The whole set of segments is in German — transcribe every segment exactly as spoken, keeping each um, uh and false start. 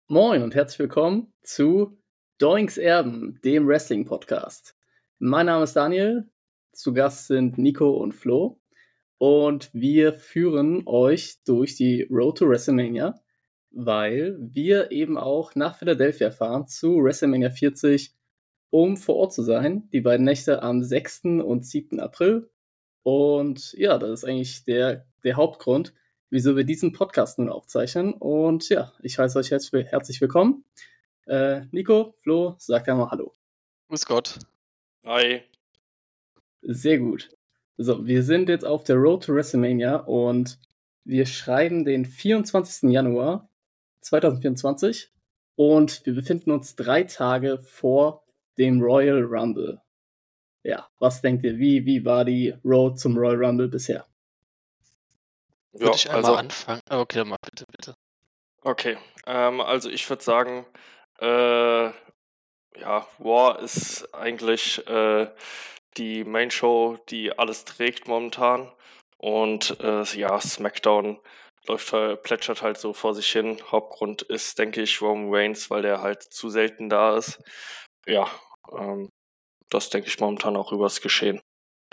Moin und herzlich willkommen zu Doinks Erben, dem Wrestling-Podcast. Mein Name ist Daniel, zu Gast sind Nico und Flo und wir führen euch durch die Road to WrestleMania, weil wir eben auch nach Philadelphia fahren zu WrestleMania vierzig, um vor Ort zu sein. Die beiden Nächte am sechsten und siebten April. Und ja, das ist eigentlich der, der Hauptgrund, wieso wir diesen Podcast nun aufzeichnen. Und ja, ich heiße euch herzlich, herzlich willkommen. Äh, Nico, Flo, sagt einmal Hallo. Grüß Gott. Hi. Sehr gut. So, wir sind jetzt auf der Road to WrestleMania und wir schreiben den vierundzwanzigsten Januar zweitausendvierundzwanzig und wir befinden uns drei Tage vor dem Royal Rumble. Ja, was denkt ihr, wie, wie war die Road zum Royal Rumble bisher? Würde Ja, ich einmal also, anfangen? Ah, Okay, dann mach bitte, bitte. okay. Ähm, also ich würde sagen, äh, ja, War ist eigentlich äh, die Main Show, die alles trägt momentan. Und äh, ja, SmackDown läuft halt, plätschert halt so vor sich hin. Hauptgrund ist, denke ich, Roman Reigns, weil der halt zu selten da ist. Ja, ähm, das denke ich momentan auch übers Geschehen.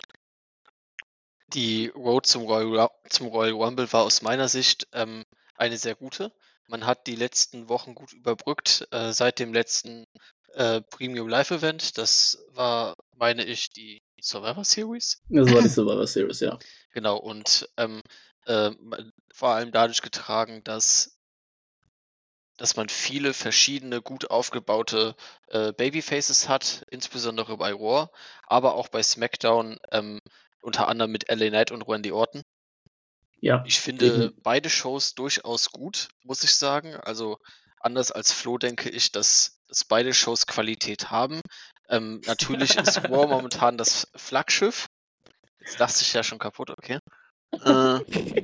Die Road zum Royal, Ru- zum Royal Rumble war aus meiner Sicht ähm, eine sehr gute. Man hat die letzten Wochen gut überbrückt, äh, seit dem letzten äh, Premium Live Event. Das war, meine ich, die Survivor Series. Das war die Survivor Series, ja. Genau, und ähm, äh, man- vor allem dadurch getragen, dass dass man viele verschiedene, gut aufgebaute äh, Babyfaces hat, insbesondere bei Raw, aber auch bei SmackDown, ähm, unter anderem mit L A Knight und Randy Orton. Ja, Ich finde definitiv. beide Shows durchaus gut, muss ich sagen. Also anders als Flo denke ich, dass, dass beide Shows Qualität haben. Ähm, natürlich ist Raw momentan das Flaggschiff. Jetzt dachte ich ja schon kaputt, okay. Äh,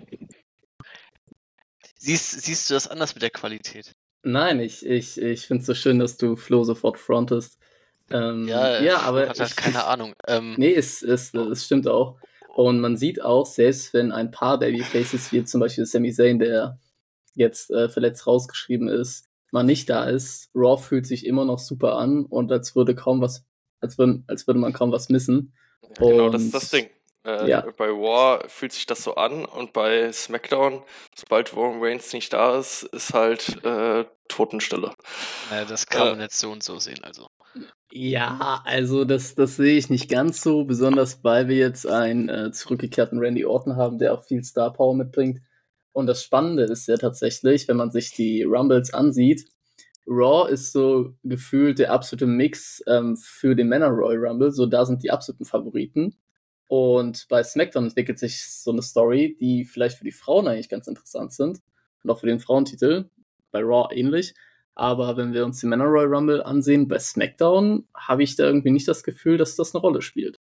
siehst, siehst du das anders mit der Qualität? Nein, ich, ich, ich finde es so schön, dass du Flo sofort frontest. Ähm, Ja, ja, Flo aber hat halt ich, keine ich Ahnung. Ähm, nee, es, es, es stimmt auch. Und man sieht auch, selbst wenn ein paar Babyfaces, wie zum Beispiel Sami Zayn, der jetzt äh, verletzt rausgeschrieben ist, mal nicht da ist, Raw fühlt sich immer noch super an und als würde kaum was, als würde, als würde man kaum was missen. Genau, das ist Und das Ding. Äh, ja, bei War fühlt sich das so an und bei SmackDown, sobald Roman Reigns nicht da ist, ist halt äh, Totenstille. naja, das kann Äh, man jetzt so und so sehen, also. ja, also das, das sehe ich nicht ganz so, besonders weil wir jetzt einen äh, zurückgekehrten Randy Orton haben, der auch viel Star Power mitbringt. Und das Spannende ist ja tatsächlich, wenn man sich die Rumbles ansieht, Raw ist so gefühlt der absolute Mix ähm, für den Männer Royal Rumble, so da sind die absoluten Favoriten. Und bei SmackDown entwickelt sich so eine Story, die vielleicht für die Frauen eigentlich ganz interessant sind und auch für den Frauentitel, bei Raw ähnlich. Aber wenn wir uns die Männer Royal Rumble ansehen, bei SmackDown habe ich da irgendwie nicht das Gefühl, dass das eine Rolle spielt.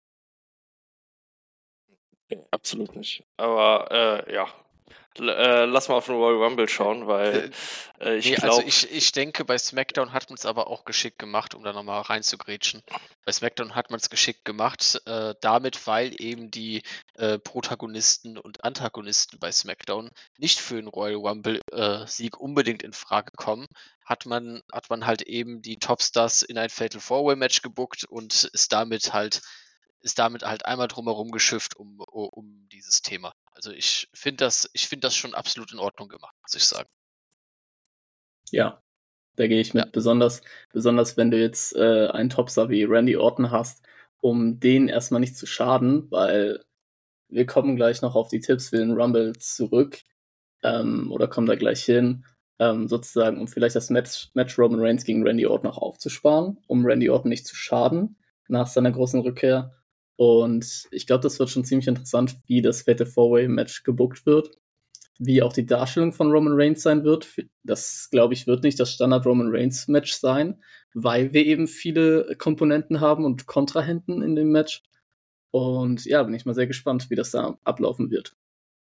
absolut nicht. Aber äh, ja, L äh, lass mal auf den Royal Rumble schauen, weil äh, ich Nee, also glaube, ich, ich denke, bei SmackDown hat man es aber auch geschickt gemacht, um da nochmal reinzugrätschen. Bei SmackDown hat man es geschickt gemacht, äh, damit, weil eben die äh, Protagonisten und Antagonisten bei SmackDown nicht für den Royal Rumble-Sieg unbedingt in Frage kommen, hat man, hat man halt eben die Topstars in ein Fatal Four-Way-Match gebuckt und ist damit halt ist damit halt einmal drumherum geschifft um, um dieses Thema. Also ich finde das, ich finde das schon absolut in Ordnung gemacht, muss ich sagen. Ja, da gehe ich Ja. mit. Besonders, besonders wenn du jetzt äh, einen Topstar wie Randy Orton hast, um den erstmal nicht zu schaden, weil wir kommen gleich noch auf die Tipps für den Rumble zurück ähm, oder kommen da gleich hin, ähm, sozusagen, um vielleicht das Match, Match Roman Reigns gegen Randy Orton noch aufzusparen, um Randy Orton nicht zu schaden nach seiner großen Rückkehr. Und ich glaube, das wird schon ziemlich interessant, wie das Fatal Four-Way-Match gebuckt wird, wie auch die Darstellung von Roman Reigns sein wird. Das, glaube ich, wird nicht das Standard Roman Reigns Match sein, weil wir eben viele Komponenten haben und Kontrahenten in dem Match. Und ja, bin ich mal sehr gespannt, wie das da ablaufen wird.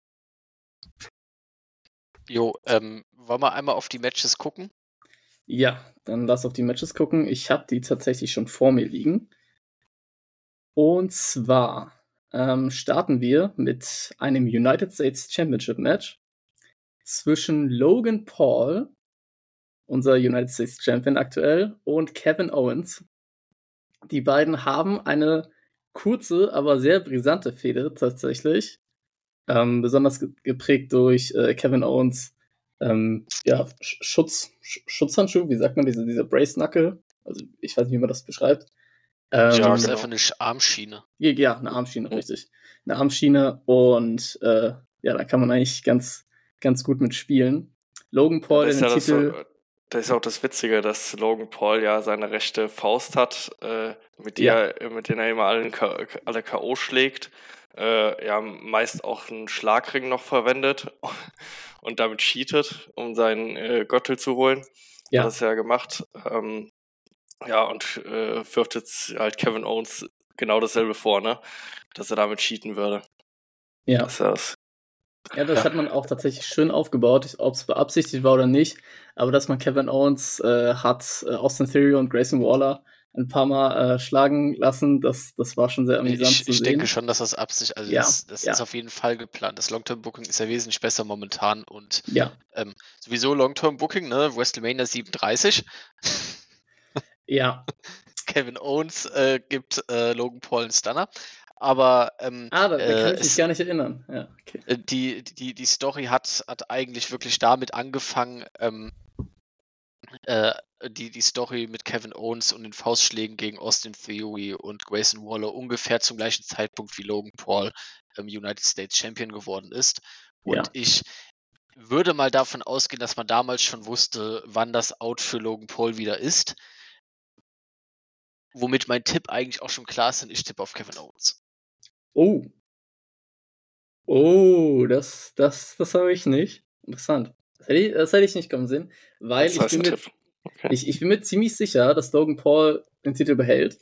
Jo, ähm, wollen wir einmal auf die Matches gucken? Ja, dann lass auf die Matches gucken. Ich habe die tatsächlich schon vor mir liegen. Und zwar ähm, starten wir mit einem United States Championship Match zwischen Logan Paul unser United States Champion aktuell, und Kevin Owens. Die beiden haben eine kurze, aber sehr brisante Fehde tatsächlich. Ähm, besonders ge geprägt durch äh, Kevin Owens ähm, ja, Schutz, Sch Schutzhandschuh, wie sagt man, diese, diese Brace-Knuckle? Also ich weiß nicht, wie man das beschreibt. Ähm, ja, das ist genau. einfach eine Armschiene. Ja, ja, eine Armschiene, richtig. Eine Armschiene und äh, ja, da kann man eigentlich ganz, ganz gut mitspielen. Logan Paul, Ja, der den ja Titel... So, das ist auch das Witzige, dass Logan Paul ja seine rechte Faust hat, äh, mit, ja. der, mit denen er immer allen K alle K O schlägt. Äh, ja, meist auch einen Schlagring noch verwendet und damit cheatet, um seinen äh, Gürtel zu holen. Ja. Hat das ja gemacht. Ähm, ja, und äh, wirft jetzt halt Kevin Owens genau dasselbe vor, ne? Dass er damit cheaten würde. Ja. Das ist das. Ja, das ja. hat man auch tatsächlich schön aufgebaut, ob es beabsichtigt war oder nicht. Aber dass man Kevin Owens äh, hat äh, Austin Theory und Grayson Waller ein paar Mal äh, schlagen lassen, das, das war schon sehr amüsant ich, zu ich sehen. Ich denke schon, dass das Absicht, also ja, das, das ja. ist auf jeden Fall geplant. Das Long-Term-Booking ist ja wesentlich besser momentan und ja. ähm, sowieso Long-Term-Booking, ne? WrestleMania siebenunddreißig. Ja. Kevin Owens äh, gibt äh, Logan Paul einen Stunner. Aber ähm, ah, da, da kann äh, ich mich es, gar nicht erinnern. Ja, okay. die, die, die Story hat, hat eigentlich wirklich damit angefangen, ähm, äh, die, die Story mit Kevin Owens und den Faustschlägen gegen Austin Theory und Grayson Waller ungefähr zum gleichen Zeitpunkt wie Logan Paul ähm, United States Champion geworden ist. Und ja. ich würde mal davon ausgehen, dass man damals schon wusste, wann das Out für Logan Paul wieder ist. Womit mein Tipp eigentlich auch schon klar ist, und ich tippe auf Kevin Owens. Oh. Oh, das, das, das habe ich nicht. Interessant. Das hätte ich, das hätte ich nicht kommen sehen, weil ich bin, mir, okay. ich, ich bin mir ziemlich sicher, dass Logan Paul den Titel behält.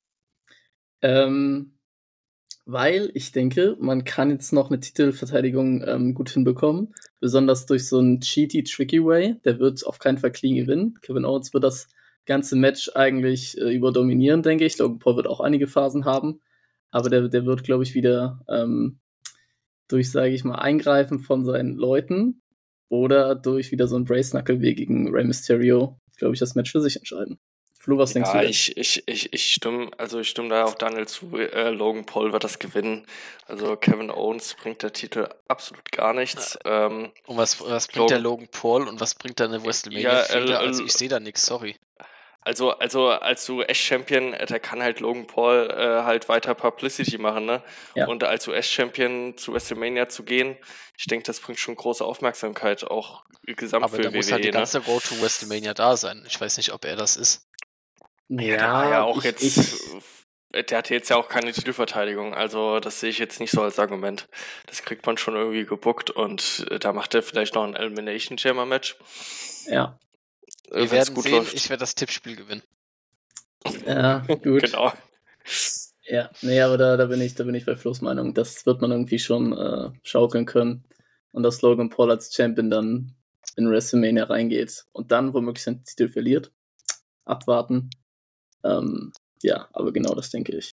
Ähm, weil ich denke, man kann jetzt noch eine Titelverteidigung ähm, gut hinbekommen. Besonders durch so einen cheaty, tricky Way. Der wird auf keinen Fall clean gewinnen. Kevin Owens wird das ganze Match eigentlich äh, überdominieren, denke ich. Logan Paul wird auch einige Phasen haben. Aber der, der wird, glaube ich, wieder ähm, durch, sage ich mal, Eingreifen von seinen Leuten oder durch wieder so ein Brace-Knuckle-Weg gegen Rey Mysterio, glaube ich, das Match für sich entscheiden. Flo, was ja, denkst du denn? ich, ich, ich, ich stimme, also ich stimme da auch Daniel zu, äh, Logan Paul wird das gewinnen. Also Kevin Owens bringt der Titel absolut gar nichts. Ja. Ähm, und was, was bringt Logan, der Logan Paul und was bringt da eine WrestleMania-Fehde? Ja, äh, also ich sehe da nichts, sorry. Also, also als U S-Champion, da kann halt Logan Paul äh, halt weiter Publicity machen, ne? Ja. Und als U S-Champion zu WrestleMania zu gehen, ich denke, das bringt schon große Aufmerksamkeit, auch gesamt Aber für da W W E. muss halt die ne? ganze Road to WrestleMania da sein. Ich weiß nicht, ob er das ist. Ja, ja der war ja auch ich, jetzt, ich... der hatte jetzt ja auch keine Titelverteidigung, also das sehe ich jetzt nicht so als Argument. Das kriegt man schon irgendwie gebuckt und äh, da macht er vielleicht noch ein Elimination Chamber Match. Ja. Wir werden gut sehen, läuft. Ich werde das Tippspiel gewinnen. Ja, gut. Genau. Ja, nee, aber da, da bin ich, da bin ich bei Flo's Meinung. Das wird man irgendwie schon äh, schaukeln können. Und dass Logan Paul als Champion dann in WrestleMania reingeht und dann womöglich seinen Titel verliert. Abwarten. Ähm, ja, aber genau das denke ich.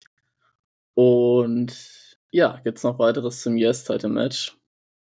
Und ja, gibt's noch weiteres zum U S-Title-Match?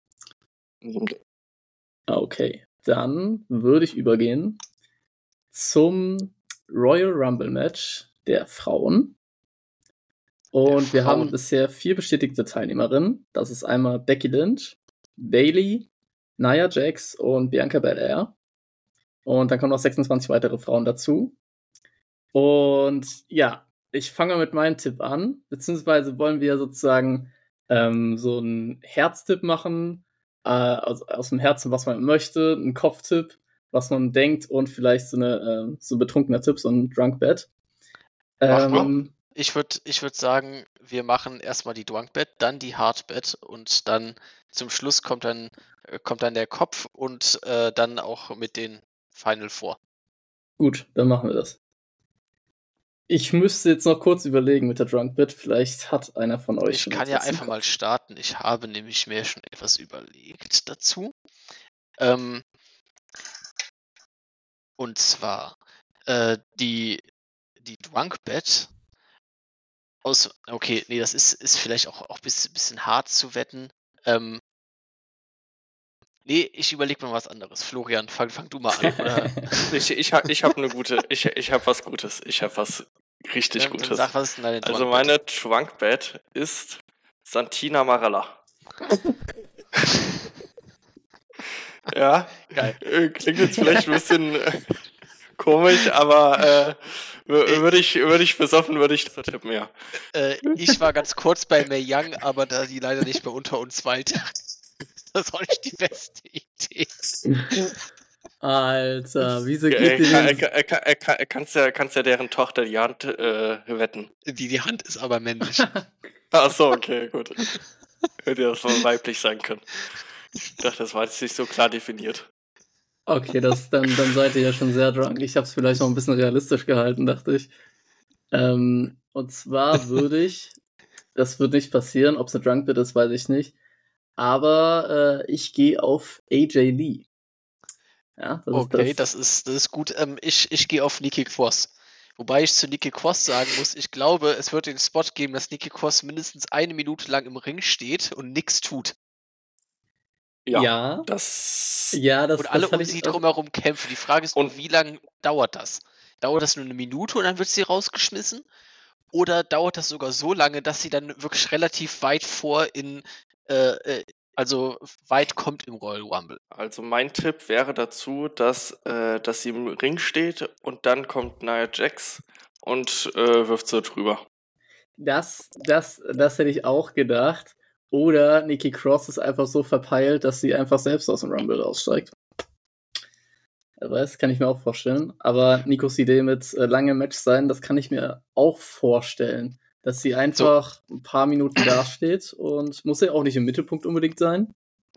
Okay, dann würde ich übergehen zum Royal Rumble Match der Frauen. Und der wir Frauen. haben bisher vier bestätigte Teilnehmerinnen. Das ist einmal Becky Lynch, Bayley, Nia Jax und Bianca Belair. Und dann kommen noch sechsundzwanzig weitere Frauen dazu. Und ja, ich fange mit meinem Tipp an. Beziehungsweise wollen wir sozusagen ähm, so einen Herztipp machen. Äh, aus, aus dem Herzen, was man möchte. Einen Kopftipp, was man denkt. Und vielleicht so eine äh, so betrunkener Tipp, so ein Drunk Bet. Ähm, ich würde ich würd sagen, wir machen erstmal die Drunk Bet, dann die Hard Bet und dann zum Schluss kommt dann, kommt dann der Kopf und äh, dann auch mit den Final Four. Gut, dann machen wir das. Ich müsste jetzt noch kurz überlegen mit der Drunk Bet. Vielleicht hat einer von euch. Ich kann ja einfach mal starten. Ich habe nämlich mir schon etwas überlegt dazu. Ähm, und zwar äh, die, die Drunk Bet aus. Okay, nee, das ist, ist vielleicht auch, auch ein bisschen, bisschen hart zu wetten. Ähm, Nee, ich überlege mal was anderes. Florian, fang, fang du mal an. Oder? ich ich habe ich hab eine gute, ich, ich habe was Gutes. Ich habe was richtig Dann, dann Gutes. sag, was ist denn deine Also Drunkbed? meine Trunkbed ist Santina Marella. Ja, Geil. äh, klingt jetzt vielleicht ein bisschen äh, komisch, aber äh, w- würde ich, würde ich besoffen, würde ich das tippen, ja. Äh, ich war ganz kurz bei Mae Young, aber da die leider nicht mehr unter uns weilt, das ist auch nicht die beste Idee. Alter, wieso Äh, geht kann, ihr denn... äh, kann, äh, kann, kannst, ja, kannst ja deren Tochter die Hand äh, wetten. Die, die Hand ist aber männlich. Ach so, okay, gut. Hätte ja das wohl weiblich sein können. Ich dachte, das war jetzt nicht so klar definiert. Okay, das, dann, dann seid ihr ja schon sehr drunk. Ich habe es vielleicht noch ein bisschen realistisch gehalten, dachte ich. Ähm, und zwar würde ich, das wird nicht passieren, ob es eine Drunkbit ist, weiß ich nicht. Aber äh, ich gehe auf A J Lee. Ja, das Okay, ist das. das ist, das ist gut. Ähm, ich ich gehe auf Nikki Cross. Wobei ich zu Nikki Cross sagen muss, ich glaube, es wird den Spot geben, dass Nikki Cross mindestens eine Minute lang im Ring steht und nichts tut. Ja, Ja, das. ja, das, Und alle das hatte um ich. sie Das, drumherum kämpfen. Die Frage ist nur, Und- wie lange dauert das? Dauert das nur eine Minute und dann wird sie rausgeschmissen? Oder dauert das sogar so lange, dass sie dann wirklich relativ weit vor in, äh, äh, also weit kommt im Royal Rumble? Also mein Tipp wäre dazu, dass, äh, dass sie im Ring steht und dann kommt Nia Jax und äh, wirft sie drüber. das, das, das hätte ich auch gedacht. Oder Nikki Cross ist einfach so verpeilt, dass sie einfach selbst aus dem Rumble aussteigt. Wer weiß, kann ich mir auch vorstellen. Aber Nikos Idee mit äh, langem Match sein, das kann ich mir auch vorstellen. Dass sie einfach so ein paar Minuten dasteht und muss ja auch nicht im Mittelpunkt unbedingt sein.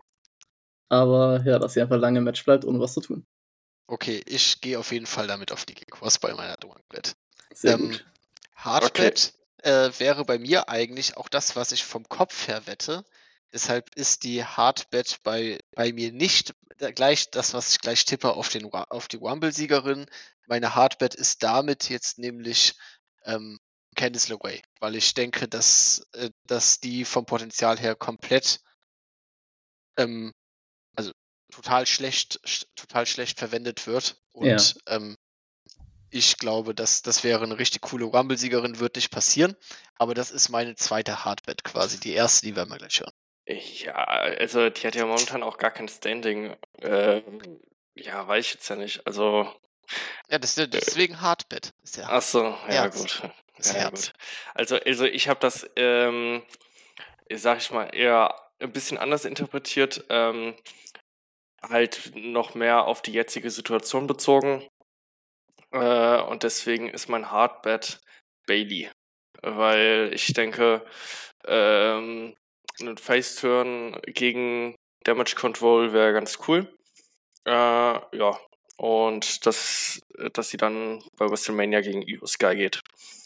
Aber ja, dass sie einfach lange im Match bleibt, ohne was zu tun. Okay, ich gehe auf jeden Fall damit auf Nikki Cross bei meiner Drunkbett. Sehr Ähm, gut. Hardbett äh, wäre bei mir eigentlich auch das, was ich vom Kopf her wette. Deshalb ist die Hardbett bei, bei mir nicht äh, gleich das, was ich gleich tippe auf, den, Ru- auf die Rumble-Siegerin. Meine Hardbett ist damit jetzt nämlich ähm, Candice LeRae, weil ich denke, dass, äh, dass die vom Potenzial her komplett ähm, also total schlecht, sch- total schlecht verwendet wird. Und Ja. ähm, ich glaube, dass das wäre eine richtig coole Rumble-Siegerin, wird nicht passieren. Aber das ist meine zweite Hardbett quasi. Die erste, die werden wir gleich hören. Ja, also die hat ja momentan auch gar kein Standing. Äh, ja, weiß ich jetzt ja nicht. Also, Ja, das, deswegen Hardbett. Ist ja ach so, ja Herz. gut. Das Ja, Herz. gut. Also, also ich habe das, ähm, sag ich mal, eher ein bisschen anders interpretiert. Ähm, halt noch mehr auf die jetzige Situation bezogen. Äh, und deswegen ist mein Hardbett Bailey. Weil ich denke, ähm, ein Face-Turn gegen Damage Control wäre ganz cool. Äh, ja. Und dass, dass sie dann bei WrestleMania gegen Io Sky geht.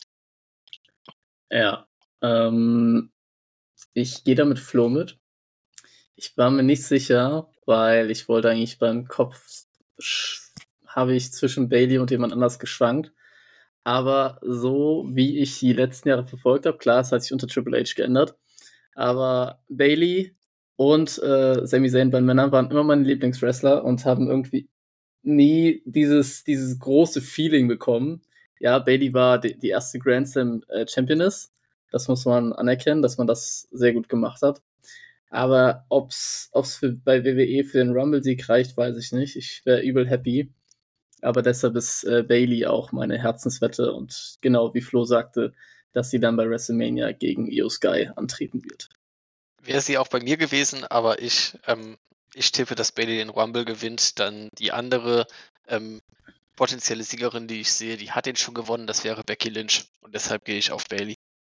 Ja. Ähm, ich gehe da mit Flo mit. Ich war mir nicht sicher, weil ich wollte eigentlich beim Kopf habe ich zwischen Bailey und jemand anders geschwankt. Aber so wie ich die letzten Jahre verfolgt habe, klar, es hat sich unter Triple H geändert. Aber Bailey und äh, Sami Zayn bei den Männern waren immer meine Lieblingswrestler und haben irgendwie nie dieses, dieses große Feeling bekommen. Ja, Bailey war die, die erste Grand Slam äh, Championess. Das muss man anerkennen, dass man das sehr gut gemacht hat. Aber ob's, ob's für, bei W W E für den Rumble-Sieg reicht, weiß ich nicht. Ich wäre übel happy. Aber deshalb ist äh, Bailey auch meine Herzenswette und genau wie Flo sagte, dass sie dann bei WrestleMania gegen Io Sky antreten wird. Wäre sie auch bei mir gewesen, aber ich, ähm, ich tippe, dass Bailey den Rumble gewinnt. Dann die andere ähm, potenzielle Siegerin, die ich sehe, die hat den schon gewonnen. Das wäre Becky Lynch. Und deshalb gehe ich auf Bailey.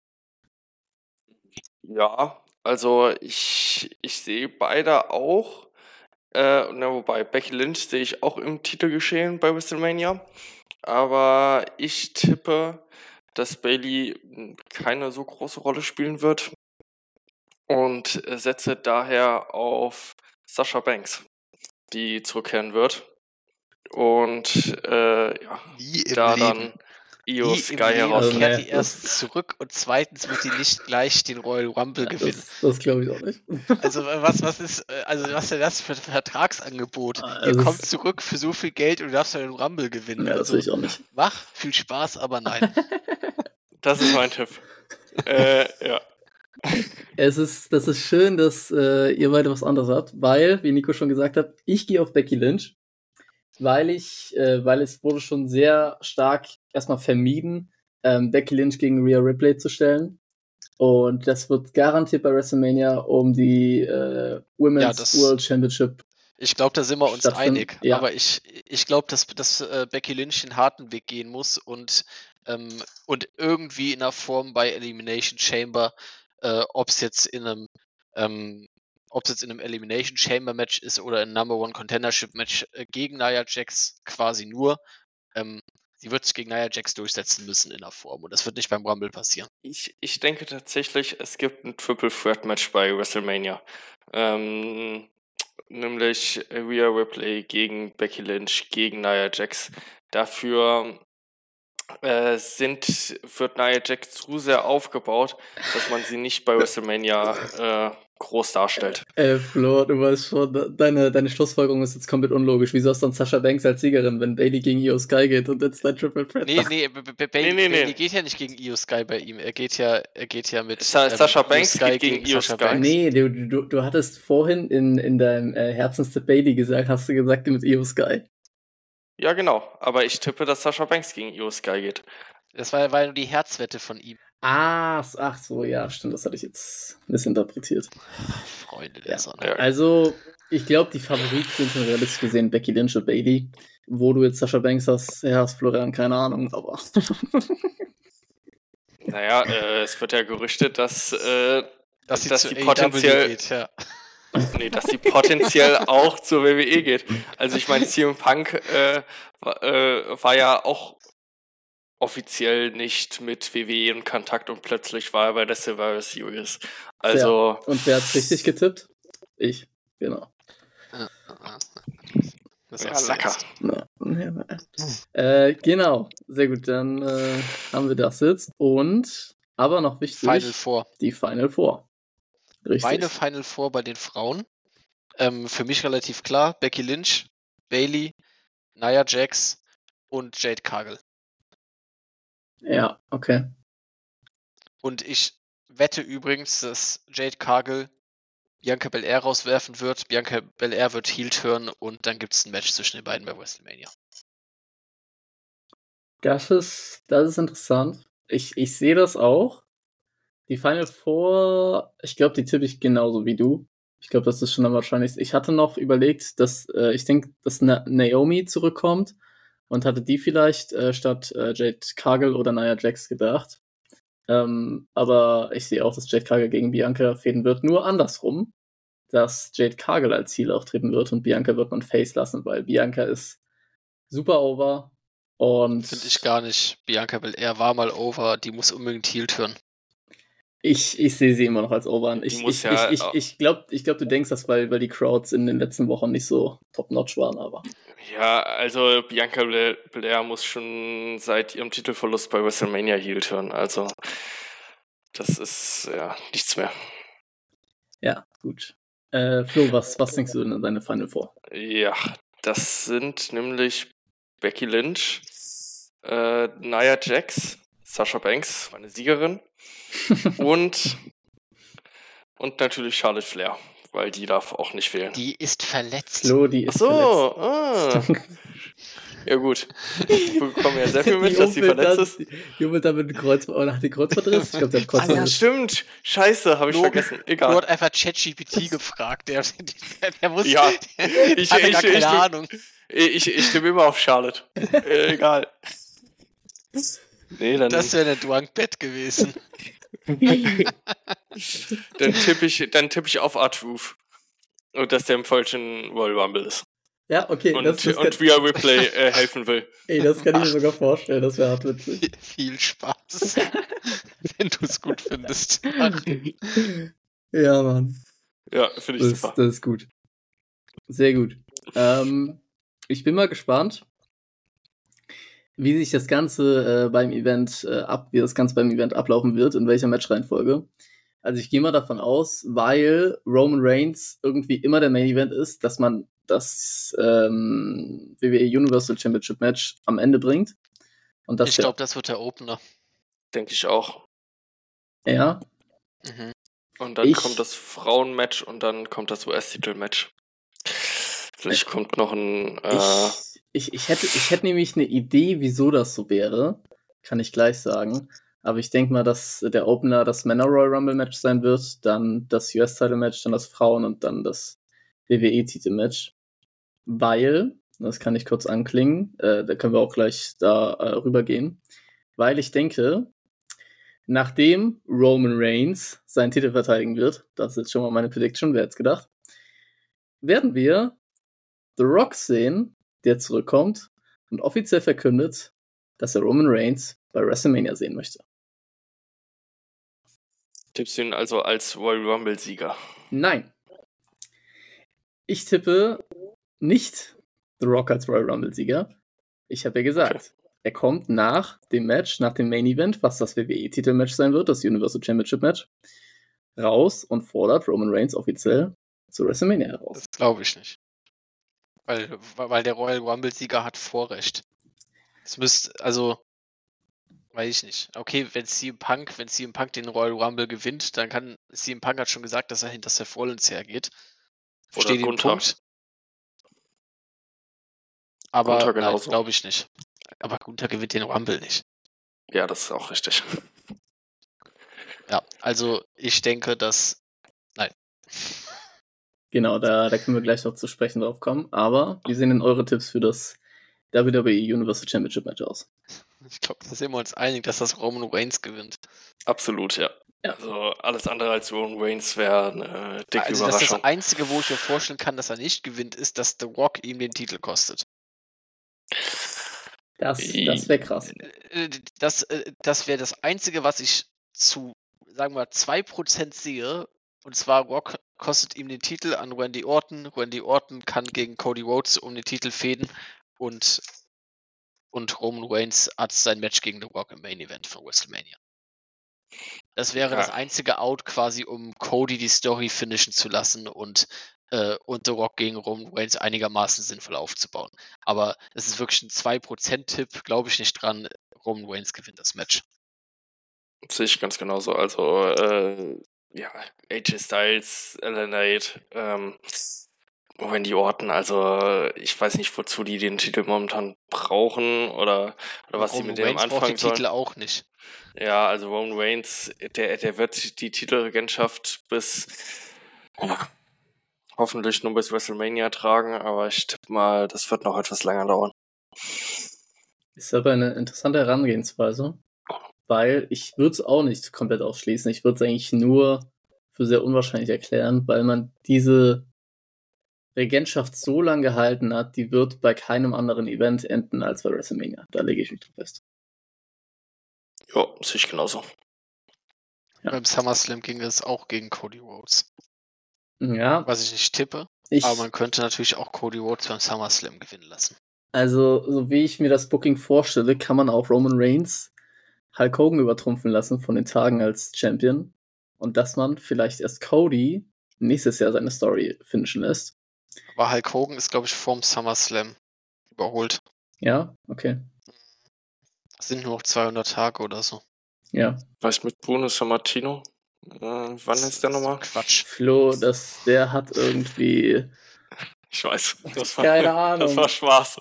Ja, also ich, ich sehe beide auch. Äh, na, wobei Becky Lynch sehe ich auch im Titelgeschehen bei WrestleMania. Aber ich tippe, dass Bailey keine so große Rolle spielen wird. Und setze daher auf Sasha Banks, die zurückkehren wird. Und äh, ja, Nie im da Leben. dann Io Die Sky im Leben heraus. kehrt nee, die das- erstens zurück und zweitens wird die nicht gleich den Royal Rumble gewinnen. Das, das glaube ich auch nicht. Also äh, was, was ist, äh, also was ist denn das für ein Vertragsangebot? Ah, Ihr das kommt ist- zurück für so viel Geld und du darfst ja den Rumble gewinnen. Ja, das also will ich auch nicht. mach, viel Spaß, aber nein. Das ist mein Tipp. äh, ja. Es ist, das ist schön, dass äh, ihr beide was anderes habt, weil, wie Nico schon gesagt hat, ich gehe auf Becky Lynch, weil ich, äh, weil es wurde schon sehr stark erstmal vermieden, ähm, Becky Lynch gegen Rhea Ripley zu stellen. Und das wird garantiert bei WrestleMania um die äh, Women's Ja, das- World Championship. Ich glaube, da sind wir uns Stattfinden, einig. ja. Aber ich, ich glaube, dass, dass äh, Becky Lynch den harten Weg gehen muss und, ähm, und irgendwie in einer Form bei Elimination Chamber, äh, ob es jetzt in einem ähm, ob es jetzt in einem Elimination Chamber Match ist oder ein Number One Contendership Match äh, gegen Nia Jax quasi nur, ähm, sie wird sich gegen Nia Jax durchsetzen müssen in der Form und das wird nicht beim Rumble passieren. Ich, ich denke tatsächlich, es gibt ein Triple Threat Match bei WrestleMania. Ähm, nämlich Rhea Ripley gegen Becky Lynch gegen Nia Jax. Dafür äh, sind, wird Nia Jax zu sehr aufgebaut, dass man sie nicht bei WrestleMania äh, groß darstellt. Äh, Flo, du weißt schon, deine, deine Schlussfolgerung ist jetzt komplett unlogisch. Wieso hast du dann Sasha Banks als Siegerin, wenn Bailey gegen Io Sky geht und jetzt dein Triple Threat? Nee, nee, B- B- Bailey, nee, nee. Bailey geht ja nicht gegen Io Sky bei ihm. Er geht ja, er geht ja mit Sa- ähm, Sasha Io Banks Sky geht gegen Io Sasha Sky. Banks. Nee, du, du, du hattest vorhin in, in deinem äh, Herzenstipp Bailey gesagt, hast du gesagt mit Io Sky. Ja, genau. Aber ich tippe, dass Sasha Banks gegen Io Sky geht. Das war, war nur die Herzwette von ihm. Ah, s- ach so, ja, stimmt, das hatte ich jetzt missinterpretiert. Freunde der Ja. Sonne. Ja. Also, ich glaube, die Favoriten sind schon realistisch gesehen Becky Lynch und Bailey. Wo du jetzt Sasha Banks hast, ja, hast Florian, keine Ahnung, aber Naja, äh, es wird ja gerüchtet, dass, äh, Dass sie dass zu die A E W potenziell- geht, ja. nee, dass sie potenziell auch zur W W E geht. Also ich meine, C M Punk äh, war, äh, war ja auch offiziell nicht mit W W E in Kontakt und plötzlich war er bei der Survivor Series. Also, und wer hat's richtig getippt? Ich, genau. Das ja, sagst du lecker. jetzt. Ja, äh, genau, sehr gut, dann äh, haben wir das jetzt. Und, aber noch wichtig, Final Four. die Final Four. Richtig. Meine Final Four bei den Frauen. Ähm, für mich relativ klar. Becky Lynch, Bailey, Nia Jax und Jade Cargill. Ja, okay. Und ich wette übrigens, dass Jade Cargill Bianca Belair rauswerfen wird. Bianca Belair wird Heel turn und dann gibt es ein Match zwischen den beiden bei WrestleMania. Das ist, das ist interessant. Ich, ich sehe das auch. Die Final Four, ich glaube, die tippe ich genauso wie du. Ich glaube, das ist schon am wahrscheinlichsten. Ich hatte noch überlegt, dass äh, ich denke, dass Na- Naomi zurückkommt und hatte die vielleicht äh, statt äh, Jade Cargill oder Nia Jax gedacht. Ähm, aber ich sehe auch, dass Jade Cargill gegen Bianca fäden wird. Nur andersrum, dass Jade Cargill als Ziel auftreten wird und Bianca wird man face lassen, weil Bianca ist super over und Finde ich gar nicht. Bianca Belair war mal over, die muss unbedingt Heel turn. Ich, ich sehe sie immer noch als over. Die Ich, muss ich, ja ich, ich, auch- ich glaube, ich glaub, du denkst das, weil, weil die Crowds in den letzten Wochen nicht so top-notch waren, aber Ja, also Bianca Bela- Belair muss schon seit ihrem Titelverlust bei WrestleMania Heel turn. Also das ist ja nichts mehr. ja, gut. Äh, Flo, was, was denkst du denn in deine Final Four? Ja, das sind nämlich Becky Lynch, äh, Nia Jax, Sasha Banks, meine Siegerin, und, und natürlich Charlotte Flair, weil die darf auch nicht fehlen. Die ist verletzt. Flo, die Ach ist so, ah. Ja gut. Ich bekomme ja sehr viel mit, dass sie humpelt verletzt dann- ist. Die die humpelt dann mit dem Kreuzband, oder hat die Kreuzbandriss? Ich glaube, der hat Ah, ja, Kreuzbandriss. stimmt. Scheiße, habe ich Flo- vergessen. Flo Egal. hat einfach ChatGPT gefragt. Der, der, der muss. Ja, der ich- hatte ich- gar keine ich- Ahnung. Ich, ich stimme immer auf Charlotte. Äh, egal. Nee, dann, Das wäre der Drunk-Bet gewesen. dann tippe ich, dann tipp ich auf R-Truth. Und dass der im falschen Royal Rumble ist. Ja, okay, Und, das, das, und kann, Rhea Ripley äh, helfen will. ey, das kann ich mir sogar vorstellen, das wäre hart witzig. Viel Spaß. Wenn du es gut findest. Ach, Ja, Mann. Ja, finde ich Das, super. das ist gut. Sehr gut. Ähm, ich bin mal gespannt. wie sich das Ganze äh, beim Event äh, ab, wie das Ganze beim Event ablaufen wird, in welcher Matchreihenfolge. Also ich gehe mal davon aus, weil Roman Reigns irgendwie immer der Main Event ist, dass man das ähm, W W E Universal Championship Match am Ende bringt. Und das ich glaube, das wird der Opener. Denke ich auch. Ja. Mhm. Und dann Ich- kommt das Frauenmatch und dann kommt das U S-Titel-Match. Vielleicht kommt noch ein... Äh, Ich, ich, ich, hätte, ich hätte nämlich eine Idee, wieso das so wäre. Kann ich gleich sagen. Aber ich denke mal, dass der Opener das Männer Royal Rumble Match sein wird, dann das U S-Title Match, dann das Frauen- und dann das W W E-Titel-Match. Weil, das kann ich kurz anklingen, äh, da können wir auch gleich da äh, rübergehen. Weil ich denke, nachdem Roman Reigns seinen Titel verteidigen wird, das ist jetzt schon mal meine Prediction, wer hätte es gedacht, werden wir The Rock sehen, der zurückkommt und offiziell verkündet, dass er Roman Reigns bei WrestleMania sehen möchte. tippst du ihn also als Royal Rumble-Sieger? Nein. Ich tippe nicht The Rock als Royal Rumble-Sieger. Ich habe ja gesagt, okay. Er kommt nach dem Match, nach dem Main Event, was das W W E-Titel-Match sein wird, das Universal Championship-Match, raus und fordert Roman Reigns offiziell zu WrestleMania heraus. Das glaube ich nicht. Weil, weil der Royal Rumble-Sieger hat Vorrecht. Es müsste, also, weiß ich nicht. Okay, wenn C M Punk, wenn C M Punk den Royal Rumble gewinnt, dann kann, C M Punk hat schon gesagt, dass er hinter Seth Rollins hergeht. Oder Gunther. Punkt. Aber Gunther nein, genauso. glaube ich nicht. Aber Gunther gewinnt den Rumble nicht. Ja, das ist auch richtig. Ja, also ich denke, dass, nein. Genau, da, da können wir gleich noch zu sprechen drauf kommen. Aber wie sehen denn eure Tipps für das W W E Universal Championship Match aus? Ich glaube, da sind wir uns einig, dass das Roman Reigns gewinnt. Absolut, ja. Ja. Also alles andere als Roman Reigns wäre eine dicke Also das, Überraschung. das Einzige, wo ich mir vorstellen kann, dass er nicht gewinnt, ist, dass The Rock ihm den Titel kostet. Das, das wäre krass. Das, das wäre das Einzige, was ich zu, sagen wir, zwei Prozent sehe. Und zwar Rock kostet ihm den Titel an Randy Orton. Randy Orton kann gegen Cody Rhodes um den Titel fehden. Und, und Roman Reigns hat sein Match gegen The Rock im Main Event von WrestleMania. Das wäre ja. das einzige Out quasi, um Cody die Story finishen zu lassen und, äh, und The Rock gegen Roman Reigns einigermaßen sinnvoll aufzubauen. Aber es ist wirklich ein zwei Prozent Tipp, glaube ich nicht dran. Roman Reigns gewinnt das Match. Sehe ich ganz genauso. Also, äh, ja, A J Styles, L A Knight, ähm, Randy Orton, also ich weiß nicht, wozu die den Titel momentan brauchen oder, oder was sie mit dem Reigns anfangen braucht den sollen. Titel auch nicht. Ja, also Roman Reigns, der, der wird die Titelregentschaft bis ja, hoffentlich nur bis WrestleMania tragen, aber ich tippe mal, das wird noch etwas länger dauern. Ist aber eine interessante Herangehensweise, weil ich würde es auch nicht komplett ausschließen. Ich würde es eigentlich nur für sehr unwahrscheinlich erklären, weil man diese Regentschaft so lange gehalten hat, die wird bei keinem anderen Event enden als bei WrestleMania. Da lege ich mich drauf fest. Ja, sehe ich genauso. Ja. Beim SummerSlam ging es auch gegen Cody Rhodes. Ja. Was ich nicht tippe, ich, aber man könnte natürlich auch Cody Rhodes beim SummerSlam gewinnen lassen. Also, so wie ich mir das Booking vorstelle, kann man auch Roman Reigns Hulk Hogan übertrumpfen lassen von den Tagen als Champion und dass man vielleicht erst Cody nächstes Jahr seine Story finishen lässt. Aber Hulk Hogan ist, glaube ich, vorm SummerSlam überholt. Ja, okay. Das sind nur noch zweihundert Tage oder so. Ja. Was mit Bruno Sammartino? Äh, wann ist der nochmal? Quatsch. Flo, das, der hat irgendwie... Ich weiß. Das war, Keine Ahnung. Das war Spaß.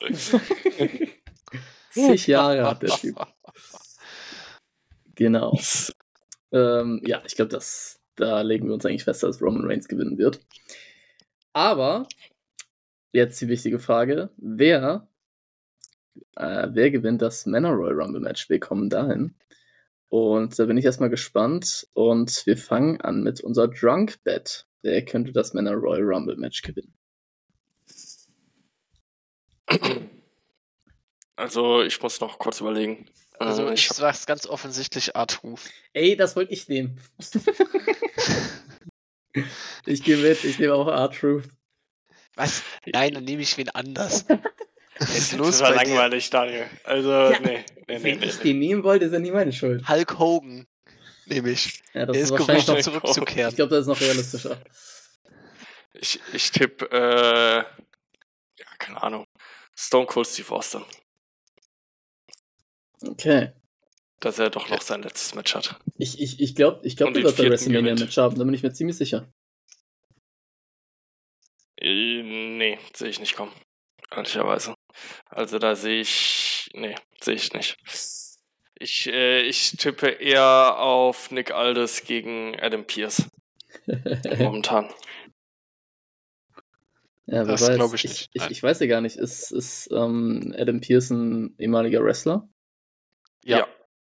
Zig Jahre hat der Typ. Genau. ähm, ja, ich glaube, da legen wir uns eigentlich fest, dass Roman Reigns gewinnen wird. Aber jetzt die wichtige Frage, wer, äh, wer gewinnt das Männer Royal Rumble Match? Wir kommen dahin. Und da bin ich erstmal gespannt. Und wir fangen an mit unser Drunk Bet. Wer könnte das Männer Royal Rumble Match gewinnen? Also, ich muss noch kurz überlegen. Also, äh, ich, ich sag's ganz offensichtlich R-Truth. Ey, das wollte ich nehmen. Ich gehe mit, ich nehme auch R-Truth. Was? Nein, dann nehme ich wen anders. Das ist los total bei dir? langweilig, Daniel. Also, Ja, nee, nee, nee, Wenn nee. ich nee. den nehmen wollte, ist ja nicht meine Schuld. Hulk Hogan, nehme ich. Ja, das Der ist ist wahrscheinlich gewollt, noch. Hulk zurückzukehren. Ich glaube, das ist noch realistischer. Ich, ich tippe, äh, ja, keine Ahnung. Stone Cold Steve Austin, Okay. dass er doch noch sein letztes Match hat. Ich, ich, ich glaube, ich glaub, Und der den wird bei vierten WrestleMania ein gewinnt. Match haben, da bin ich mir ziemlich sicher. Äh, Nee, sehe ich nicht kommen. Ehrlicherweise. Also da sehe ich, nee, sehe ich nicht. Ich, äh, ich tippe eher auf Nick Aldis gegen Adam Pearce momentan. Ja, wer Das weiß. glaub ich Ich, nicht, ich, nein. ich weiß ja gar nicht, ist, ist ähm, Adam Pearce ein ehemaliger Wrestler? Ja.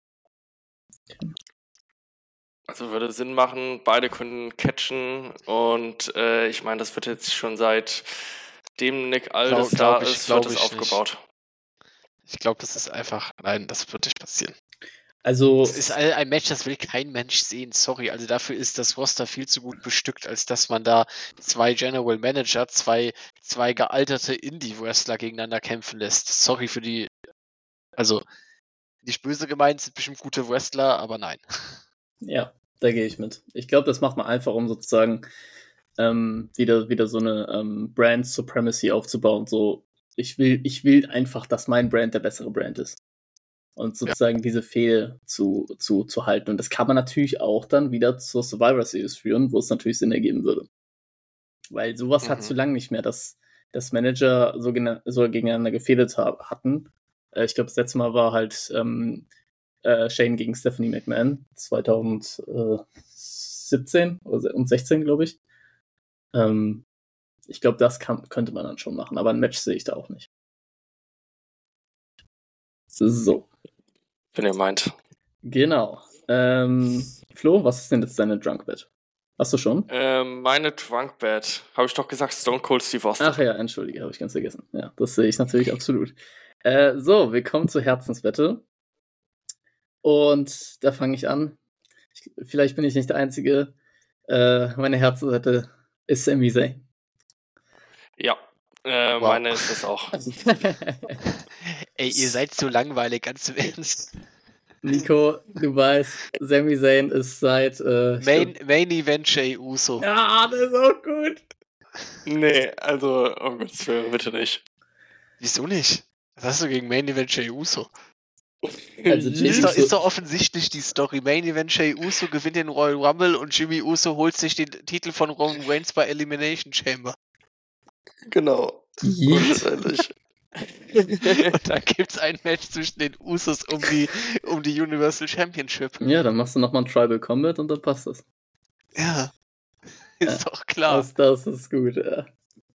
Also würde Sinn machen, beide können catchen und äh, ich meine, das wird jetzt schon seit dem Nick Aldis Glaub- da glaub ich- ist, glaub wird es ich nicht. aufgebaut. Ich glaube, das ist einfach, nein, das wird nicht passieren. Also, Es ist ein, ein Match, das will kein Mensch sehen, sorry. Also dafür ist das Roster viel zu gut bestückt, als dass man da zwei General Manager, zwei, zwei gealterte Indie-Wrestler gegeneinander kämpfen lässt. Sorry für die, also nicht böse gemeint, sind bestimmt gute Wrestler, aber nein. ja, da gehe ich mit. Ich glaube, das macht man einfach, um sozusagen ähm, wieder, wieder so eine ähm, Brand Supremacy aufzubauen. So, ich will, ich will einfach, dass mein Brand der bessere Brand ist. Und sozusagen ja. diese Fehde zu, zu, zu halten. Und das kann man natürlich auch dann wieder zur Survivor Series führen, wo es natürlich Sinn ergeben würde. Weil sowas mhm. hat zu lange nicht mehr, dass, dass Manager so, gena- so gegeneinander gefädet ha- hatten. Äh, ich glaube, das letzte Mal war halt ähm, äh, Shane gegen Stephanie McMahon zwanzig siebzehn und sechzehn, glaube ich. Ähm, ich glaube, das kann, könnte man dann schon machen, aber ein Match sehe ich da auch nicht. So. Wenn ihr meint. Genau. Ähm, Flo, was ist denn jetzt deine Drunk Bet? Hast du schon? Ähm, meine Drunk Bet, habe ich doch gesagt, Stone Cold Steve Austin. Ach ja, entschuldige, habe ich ganz vergessen. Ja, das sehe ich natürlich absolut. Äh, so, wir kommen zur Herzenswette. Und da fange ich an. Ich, vielleicht bin ich nicht der Einzige. Äh, meine Herzenswette ist Sami Zayn. Ja, äh, wow. Meine ist es auch. Ey, ihr seid so langweilig, ganz im Ernst. Nico, du weißt, Sami Zayn ist seit... Äh, Main, Main Event Jey Uso. Ja, das ist auch gut. Nee, also, oh Gott, bitte nicht. Wieso nicht? Was hast du gegen Main Event Jey Uso? Also ist, doch, ist doch offensichtlich die Story. Main Event Jey Uso gewinnt den Royal Rumble und Jimmy Uso holt sich den Titel von Roman Reigns bei Elimination Chamber. Genau. Hundertprozentig. Und dann gibt's ein Match zwischen den Usos um die, um die Universal Championship. Ja, dann machst du nochmal ein Tribal Combat und dann passt das. Ja. Ist ja, doch klar. Das, das ist gut, ja.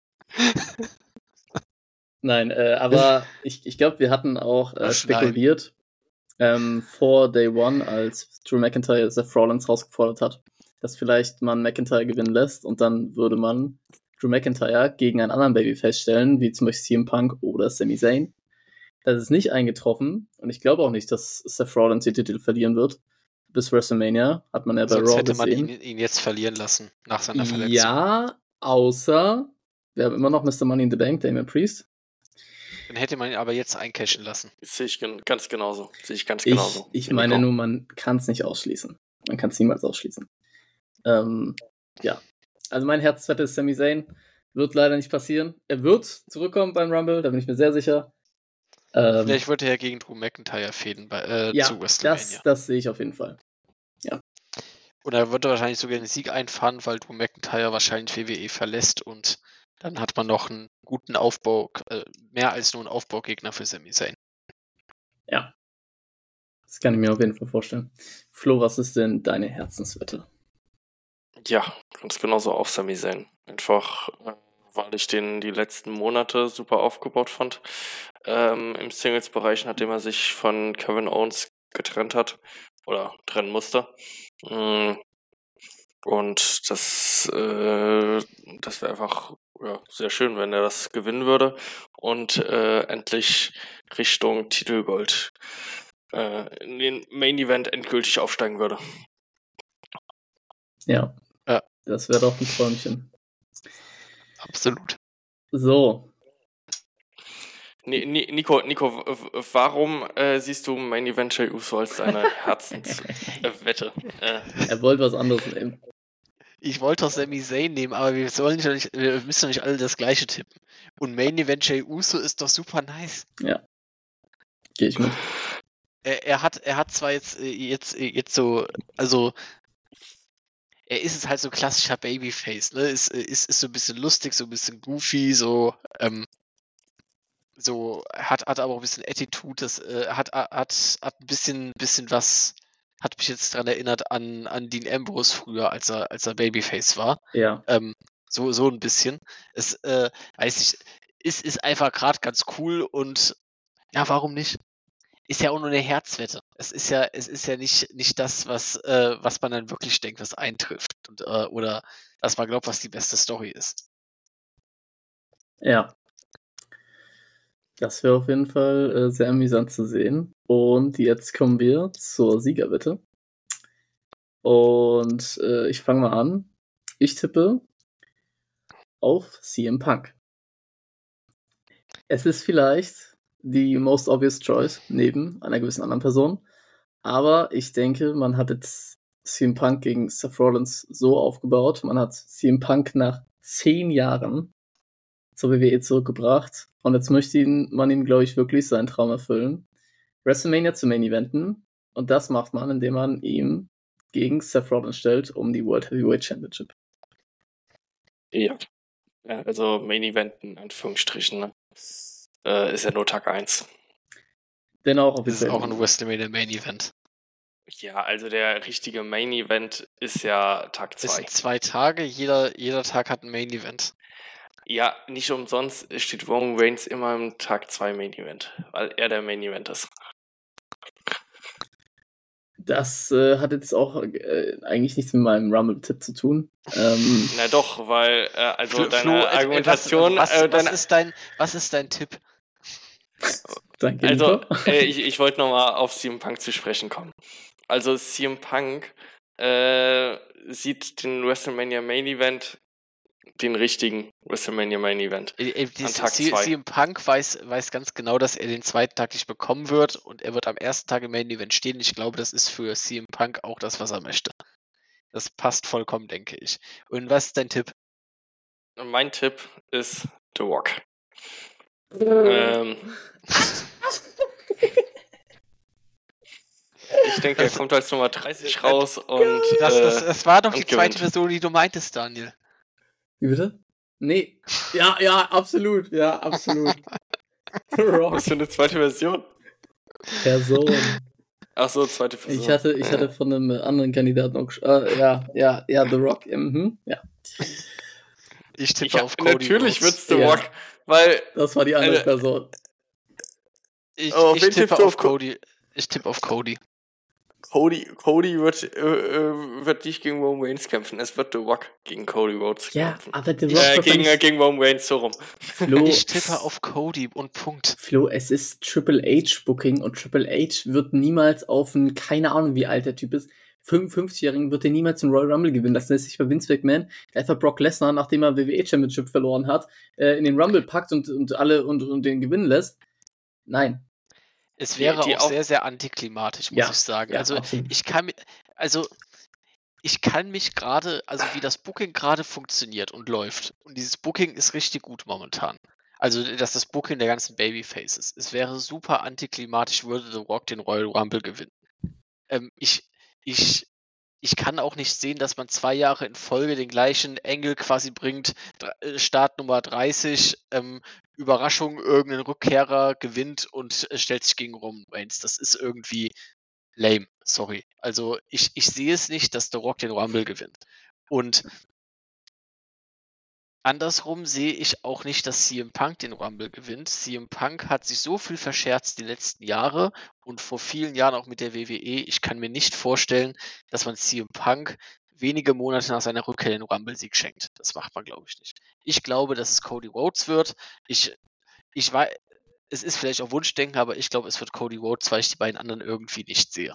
Nein, äh, aber ich, ich glaube, wir hatten auch äh, spekuliert ähm, vor Day One, als Drew McIntyre Seth Rollins rausgefordert hat, dass vielleicht man McIntyre gewinnen lässt und dann würde man Drew McIntyre gegen einen anderen Babyface stellen, wie zum Beispiel C M Punk oder Sami Zayn. Das ist nicht eingetroffen und ich glaube auch nicht, dass Seth Rollins den Titel verlieren wird. Bis WrestleMania hat man ja bei Sonst Raw hätte man gesehen. ihn, ihn jetzt verlieren lassen, nach seiner Verletzung. Ja, außer wir haben immer noch Mister Money in the Bank, Damian Priest. Dann hätte man ihn aber jetzt eincashen lassen. Sehe ich ganz genauso. Sehe ich ganz ich, genauso. Ich meine nur, man kann es nicht ausschließen. Man kann es niemals ausschließen. Ähm, ja. Also mein Herzwette ist Sami Zayn. Wird leider nicht passieren. Er wird zurückkommen beim Rumble, da bin ich mir sehr sicher. Ähm, Vielleicht wird er ja gegen Drew McIntyre fäden bei, äh, ja, zu WrestleMania. Das, das sehe ich auf jeden Fall. Ja. Und er wird wahrscheinlich sogar den Sieg einfahren, weil Drew McIntyre wahrscheinlich W W E verlässt und dann hat man noch einen guten Aufbau, äh, mehr als nur einen Aufbaugegner für Sami Zayn. Ja. Das kann ich mir auf jeden Fall vorstellen. Flo, was ist denn deine Herzenswette? Ja, ganz genauso auf Sami Zayn. Einfach, äh, weil ich den die letzten Monate super aufgebaut fand. Ähm, im Singles-Bereich, nachdem er sich von Kevin Owens getrennt hat oder trennen musste. Mm. Und das, äh, das wäre einfach ja, sehr schön, wenn er das gewinnen würde und äh, endlich Richtung Titelgold äh, in den Main Event endgültig aufsteigen würde. Ja, ja. Das wäre doch ein Träumchen. Absolut. So. Ni- Ni- Nico, Nico, w- w- warum äh, siehst du Main Event Jey Uso als deine Herzenswette? Äh, Er wollte was anderes nehmen. Ich wollte doch Sami Zayn nehmen, aber wir sollen nicht, wir müssen doch nicht alle das gleiche tippen. Und Main Event Jey Uso ist doch super nice. Ja. Gehe ich mit. Er, er hat, er hat zwar jetzt, äh, jetzt, äh, jetzt so, also er ist es halt so ein klassischer Babyface, ne? Ist, äh, ist, ist so ein bisschen lustig, so ein bisschen goofy, so, ähm, so, hat, hat aber auch ein bisschen Attitude, das, äh, hat, hat, hat ein bisschen, bisschen was, hat mich jetzt dran erinnert an, an Dean Ambrose früher, als er, als er Babyface war. Ja. Ähm, so, so ein bisschen. Es, äh, weiß ich, ist, ist einfach gerade ganz cool und ja, warum nicht? Ist ja auch nur eine Herzwette. Es ist ja, es ist ja nicht, nicht das, was, äh, was man dann wirklich denkt, was eintrifft. Und, äh, oder dass man glaubt, was die beste Story ist. Ja. Das wäre auf jeden Fall äh, sehr amüsant zu sehen. Und jetzt kommen wir zur Siegerwette. Und äh, ich fange mal an. Ich tippe auf C M Punk. Es ist vielleicht die most obvious choice neben einer gewissen anderen Person. Aber ich denke, man hat jetzt C M Punk gegen Seth Rollins so aufgebaut. Man hat C M Punk nach zehn Jahren zur W W E zurückgebracht. Und jetzt möchte ihn, man ihm, glaube ich, wirklich seinen Traum erfüllen. WrestleMania zu Main Eventen. Und das macht man, indem man ihm gegen Seth Rollins stellt um die World Heavyweight Championship. ja. ja. Also Main Event in Anführungsstrichen, ne? Äh, ist ja nur Tag eins. Denn auch Das ist offiziell. auch ein WrestleMania Main Event. Ja, also der richtige Main Event ist ja Tag Es zwei. sind zwei Tage, jeder, jeder Tag hat ein Main Event. Ja, nicht umsonst steht Roman Reigns immer im Tag zwei Main Event, weil er der Main Event ist. Das äh, hat jetzt auch äh, eigentlich nichts mit meinem Rumble-Tipp zu tun. Ähm, Na doch, weil äh, also Flo, deine Flo, äh, Argumentation, was, was, äh, was, deine, ist dein, was ist dein Tipp? danke, also Nico. äh, ich, ich wollte nochmal auf C M Punk zu sprechen kommen. Also C M Punk äh, sieht den WrestleMania Main Event, den richtigen WrestleMania Main Event, Äh, äh, an dies- Tag C- zwei. CM Punk weiß, weiß ganz genau, dass er den zweiten Tag nicht bekommen wird und er wird am ersten Tag im Main Event stehen. Ich glaube, das ist für C M Punk auch das, was er möchte. Das passt vollkommen, denke ich. Und was ist dein Tipp? Und mein Tipp ist The Rock. ähm, ich denke, er Das- kommt als Nummer dreißig raus und Das, das, äh, das war doch und die zweite gewinnt. Version, die du meintest, Daniel. Wie bitte? Nee. Ja, ja, absolut. Ja, absolut. The Rock. was für eine zweite Version? Person. Ach so, zweite Version. Ich hatte, ich hatte von einem anderen Kandidaten auch gesch- äh, ja, ja, ja, The Rock. Mhm, ja. Ich tippe Ich hab, auf Cody natürlich Rhodes. wird's The Ja. Rock, weil Das war die andere Äh, Person. Ich, Oh, ich wen tippe tippst du auf auf Co- Cody. Ich tippe auf Cody. Cody, Cody wird, äh, äh, wird nicht gegen Roman Reigns kämpfen. Es wird The Rock gegen Cody Rhodes Ja, kämpfen. aber The Rock Äh, wird gegen, äh, nicht... gegen Roman Reigns, so rum. Flo, Ich tippe auf Cody und Punkt. Flo, es ist Triple H Booking und Triple H wird niemals auf einen, keine Ahnung wie alt der Typ ist, fünfundfünfzigjährigen wird er niemals den Royal Rumble gewinnen. Das lässt sich bei Vince McMahon, der einfach Brock Lesnar, nachdem er W W E Championship verloren hat, äh, in den Rumble packt und, und alle und, und den gewinnen lässt. Nein. Es Die- wäre die auch auch- sehr, sehr antiklimatisch, muss Ja, ich sagen. ja, also absolut. ich kann mi- also ich kann mich gerade, also wie das Booking gerade funktioniert und läuft, und dieses Booking ist richtig gut momentan. Also, dass das Booking der ganzen Babyfaces. Es wäre super antiklimatisch, würde The Rock den Royal Rumble gewinnen. Ähm, ich, ich, ich kann auch nicht sehen, dass man zwei Jahre in Folge den gleichen Engel quasi bringt. Dr- äh, Start Nummer dreißig, ähm, Überraschung, irgendein Rückkehrer gewinnt und äh, stellt sich gegen Roman Reigns. Das ist irgendwie lame, sorry. Also ich, ich sehe es nicht, dass The Rock den Rumble gewinnt. Und andersrum sehe ich auch nicht, dass C M Punk den Rumble gewinnt. C M Punk hat sich so viel verscherzt die letzten Jahre und vor vielen Jahren auch mit der W W E. Ich kann mir nicht vorstellen, dass man C M Punk wenige Monate nach seiner Rückkehr den Rumble-Sieg schenkt. Das macht man, glaube ich, nicht. Ich glaube, dass es Cody Rhodes wird. Ich, ich weiß, es ist vielleicht auch Wunschdenken, aber ich glaube, es wird Cody Rhodes, weil ich die beiden anderen irgendwie nicht sehe.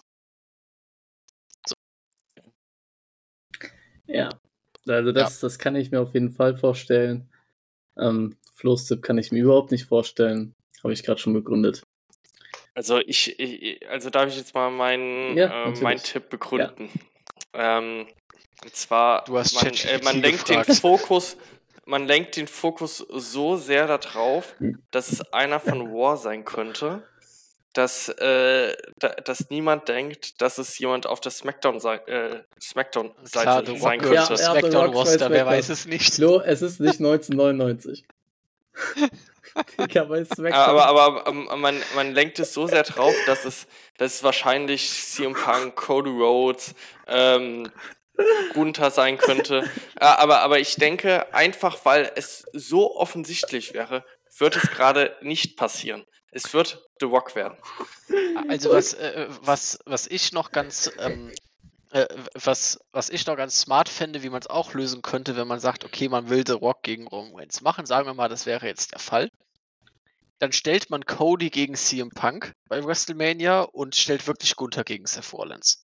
Ja. Also das, das kann ich mir auf jeden Fall vorstellen. Ähm, Flo's Tipp kann ich mir überhaupt nicht vorstellen. Habe ich gerade schon begründet. Also ich, ich, also darf ich jetzt mal meinen, Ja, äh, meinen natürlich. Tipp begründen. Ähm, und zwar, Du hast man, äh, ChatGPT man lenkt den gefragt. Fokus, man lenkt den Fokus so sehr darauf, Hm. dass es einer von War sein könnte, dass, äh, da, dass niemand denkt, dass es jemand auf der Smackdown-Seite äh, Smackdown Klar, The sein Rock gehört könnte. zur Ja, er hat The Rock bei Smackdown-Roster, wer SmackDown. weiß es nicht. Flo, es ist nicht neunzehnhundertneunundneunzig. Digga, bei SmackDown. Aber, aber ähm, man, man lenkt es so sehr drauf, dass es, dass es wahrscheinlich C M Punk, Cody Rhodes, ähm, Gunther sein könnte. Äh, aber, aber ich denke, einfach weil es so offensichtlich wäre, wird es gerade nicht passieren. Es wird The Rock werden. Also was, äh, was, was ich noch ganz, ähm, äh, was, was ich noch ganz smart fände, wie man es auch lösen könnte, wenn man sagt, okay, man will The Rock gegen Roman Reigns machen, sagen wir mal, das wäre jetzt der Fall. Dann stellt man Cody gegen C M Punk bei WrestleMania und stellt wirklich Gunther gegen Seth Rollins.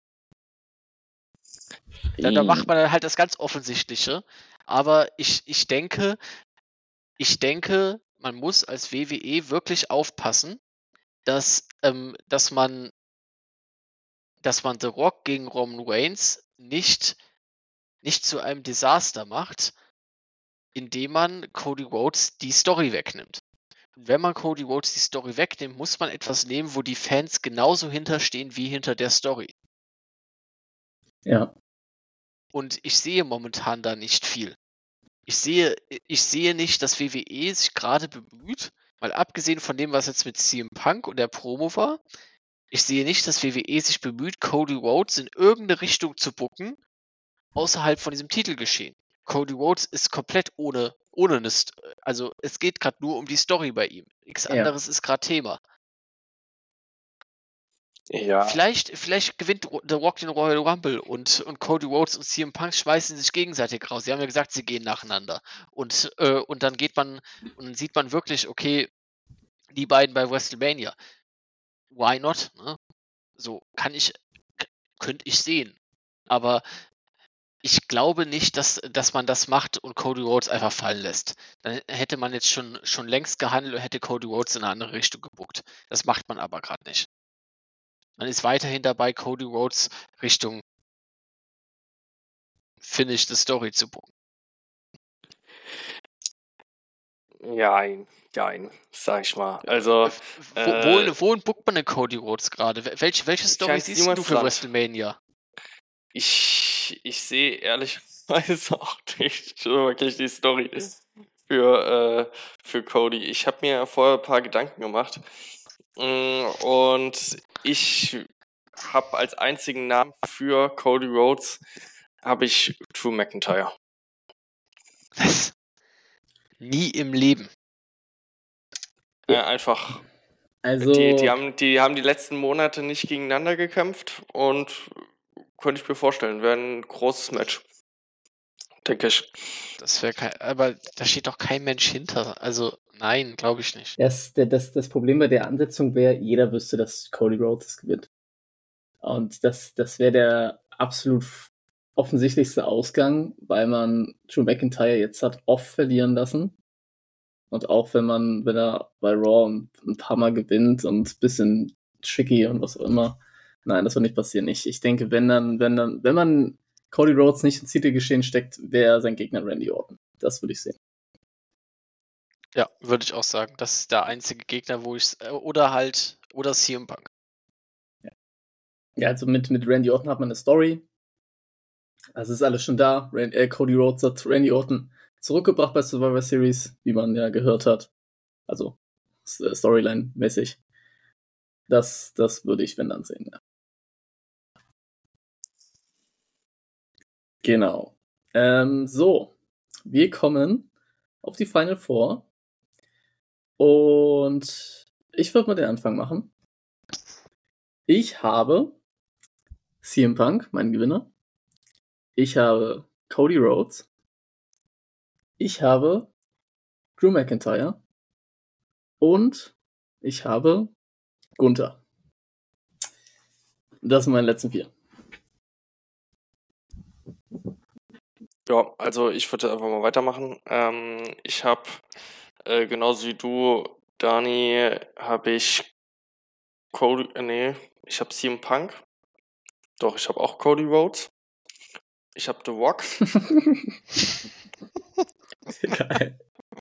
Da, da macht man dann halt das ganz Offensichtliche. Aber ich, ich denke, ich denke, man muss als W W E wirklich aufpassen, dass, ähm, dass man, dass man The Rock gegen Roman Reigns nicht, nicht zu einem Desaster macht, indem man Cody Rhodes die Story wegnimmt. Und wenn man Cody Rhodes die Story wegnimmt, muss man etwas nehmen, wo die Fans genauso hinterstehen wie hinter der Story. Ja. Und ich sehe momentan da nicht viel. Ich sehe, ich sehe nicht, dass W W E sich gerade bemüht, mal abgesehen von dem, was jetzt mit C M Punk und der Promo war, ich sehe nicht, dass W W E sich bemüht, Cody Rhodes in irgendeine Richtung zu booken, außerhalb von diesem Titelgeschehen. Cody Rhodes ist komplett ohne, ohne eine St- also es geht gerade nur um die Story bei ihm. Nichts Ja. anderes ist gerade Thema. Ja. Vielleicht, vielleicht gewinnt Ro- The Rock den Royal Rumble und, und Cody Rhodes und C M Punk schmeißen sich gegenseitig raus. Sie haben ja gesagt, sie gehen nacheinander. Und, äh, und dann geht man, und dann sieht man wirklich, okay, die beiden bei WrestleMania. Why not? Ne? So, kann ich, k- könnte ich sehen. Aber ich glaube nicht, dass, dass man das macht und Cody Rhodes einfach fallen lässt. Dann hätte man jetzt schon, schon längst gehandelt und hätte Cody Rhodes in eine andere Richtung gebuckt. Das macht man aber gerade nicht. Man ist weiterhin dabei, Cody Rhodes Richtung Finish the Story zu bucken. Jein, jein, sag ich mal. Also, Wo, äh, wohin, wohin buckt man denn Cody Rhodes gerade? Wel- Welche, welche Story Kein siehst du für Niemandsland. WrestleMania? Ich, ich sehe ehrlicherweise auch nicht wirklich die Story für, äh, für Cody. Ich habe mir vorher ein paar Gedanken gemacht. Mm, Und ich habe als einzigen Namen für Cody Rhodes habe ich Drew McIntyre. Was? Nie im Leben. Äh, einfach. Also, Die, die, haben, die haben die letzten Monate nicht gegeneinander gekämpft und könnte ich mir vorstellen, wäre ein großes Match. Denke ich. Das wäre kein, aber da steht doch kein Mensch hinter. Also, nein, glaube ich nicht. das, das, das Problem bei der Ansetzung wäre, jeder wüsste, dass Cody Rhodes gewinnt. Und das, das wäre der absolut offensichtlichste Ausgang, weil man Drew McIntyre jetzt hat oft verlieren lassen. Und auch wenn man, wenn er bei Raw ein, ein paar Mal gewinnt und ein bisschen tricky und was auch immer. Nein, das wird nicht passieren. Ich, ich denke, wenn dann, wenn dann, wenn man Cody Rhodes nicht ins Titelgeschehen steckt, wäre sein Gegner Randy Orton. Das würde ich sehen. Ja, würde ich auch sagen. Das ist der einzige Gegner, wo ich oder halt, oder C M Punk. Ja, also mit, mit Randy Orton hat man eine Story. Also ist alles schon da. Rand, äh, Cody Rhodes hat Randy Orton zurückgebracht bei Survivor Series, wie man ja gehört hat. Also Storyline-mäßig. Das, das würde ich, wenn dann, sehen, ja. Genau. Ähm, so, wir kommen auf die Final Four. Und ich würde mal den Anfang machen. Ich habe C M Punk, mein Gewinner. Ich habe Cody Rhodes. Ich habe Drew McIntyre. Und ich habe Gunther. Das sind meine letzten vier. Ja, also ich würde einfach mal weitermachen. Ähm, ich habe äh, genauso wie du Dani habe ich Cody, äh, nee, ich habe C M Punk. Doch, ich habe auch Cody Rhodes. Ich habe The Rock. Geil.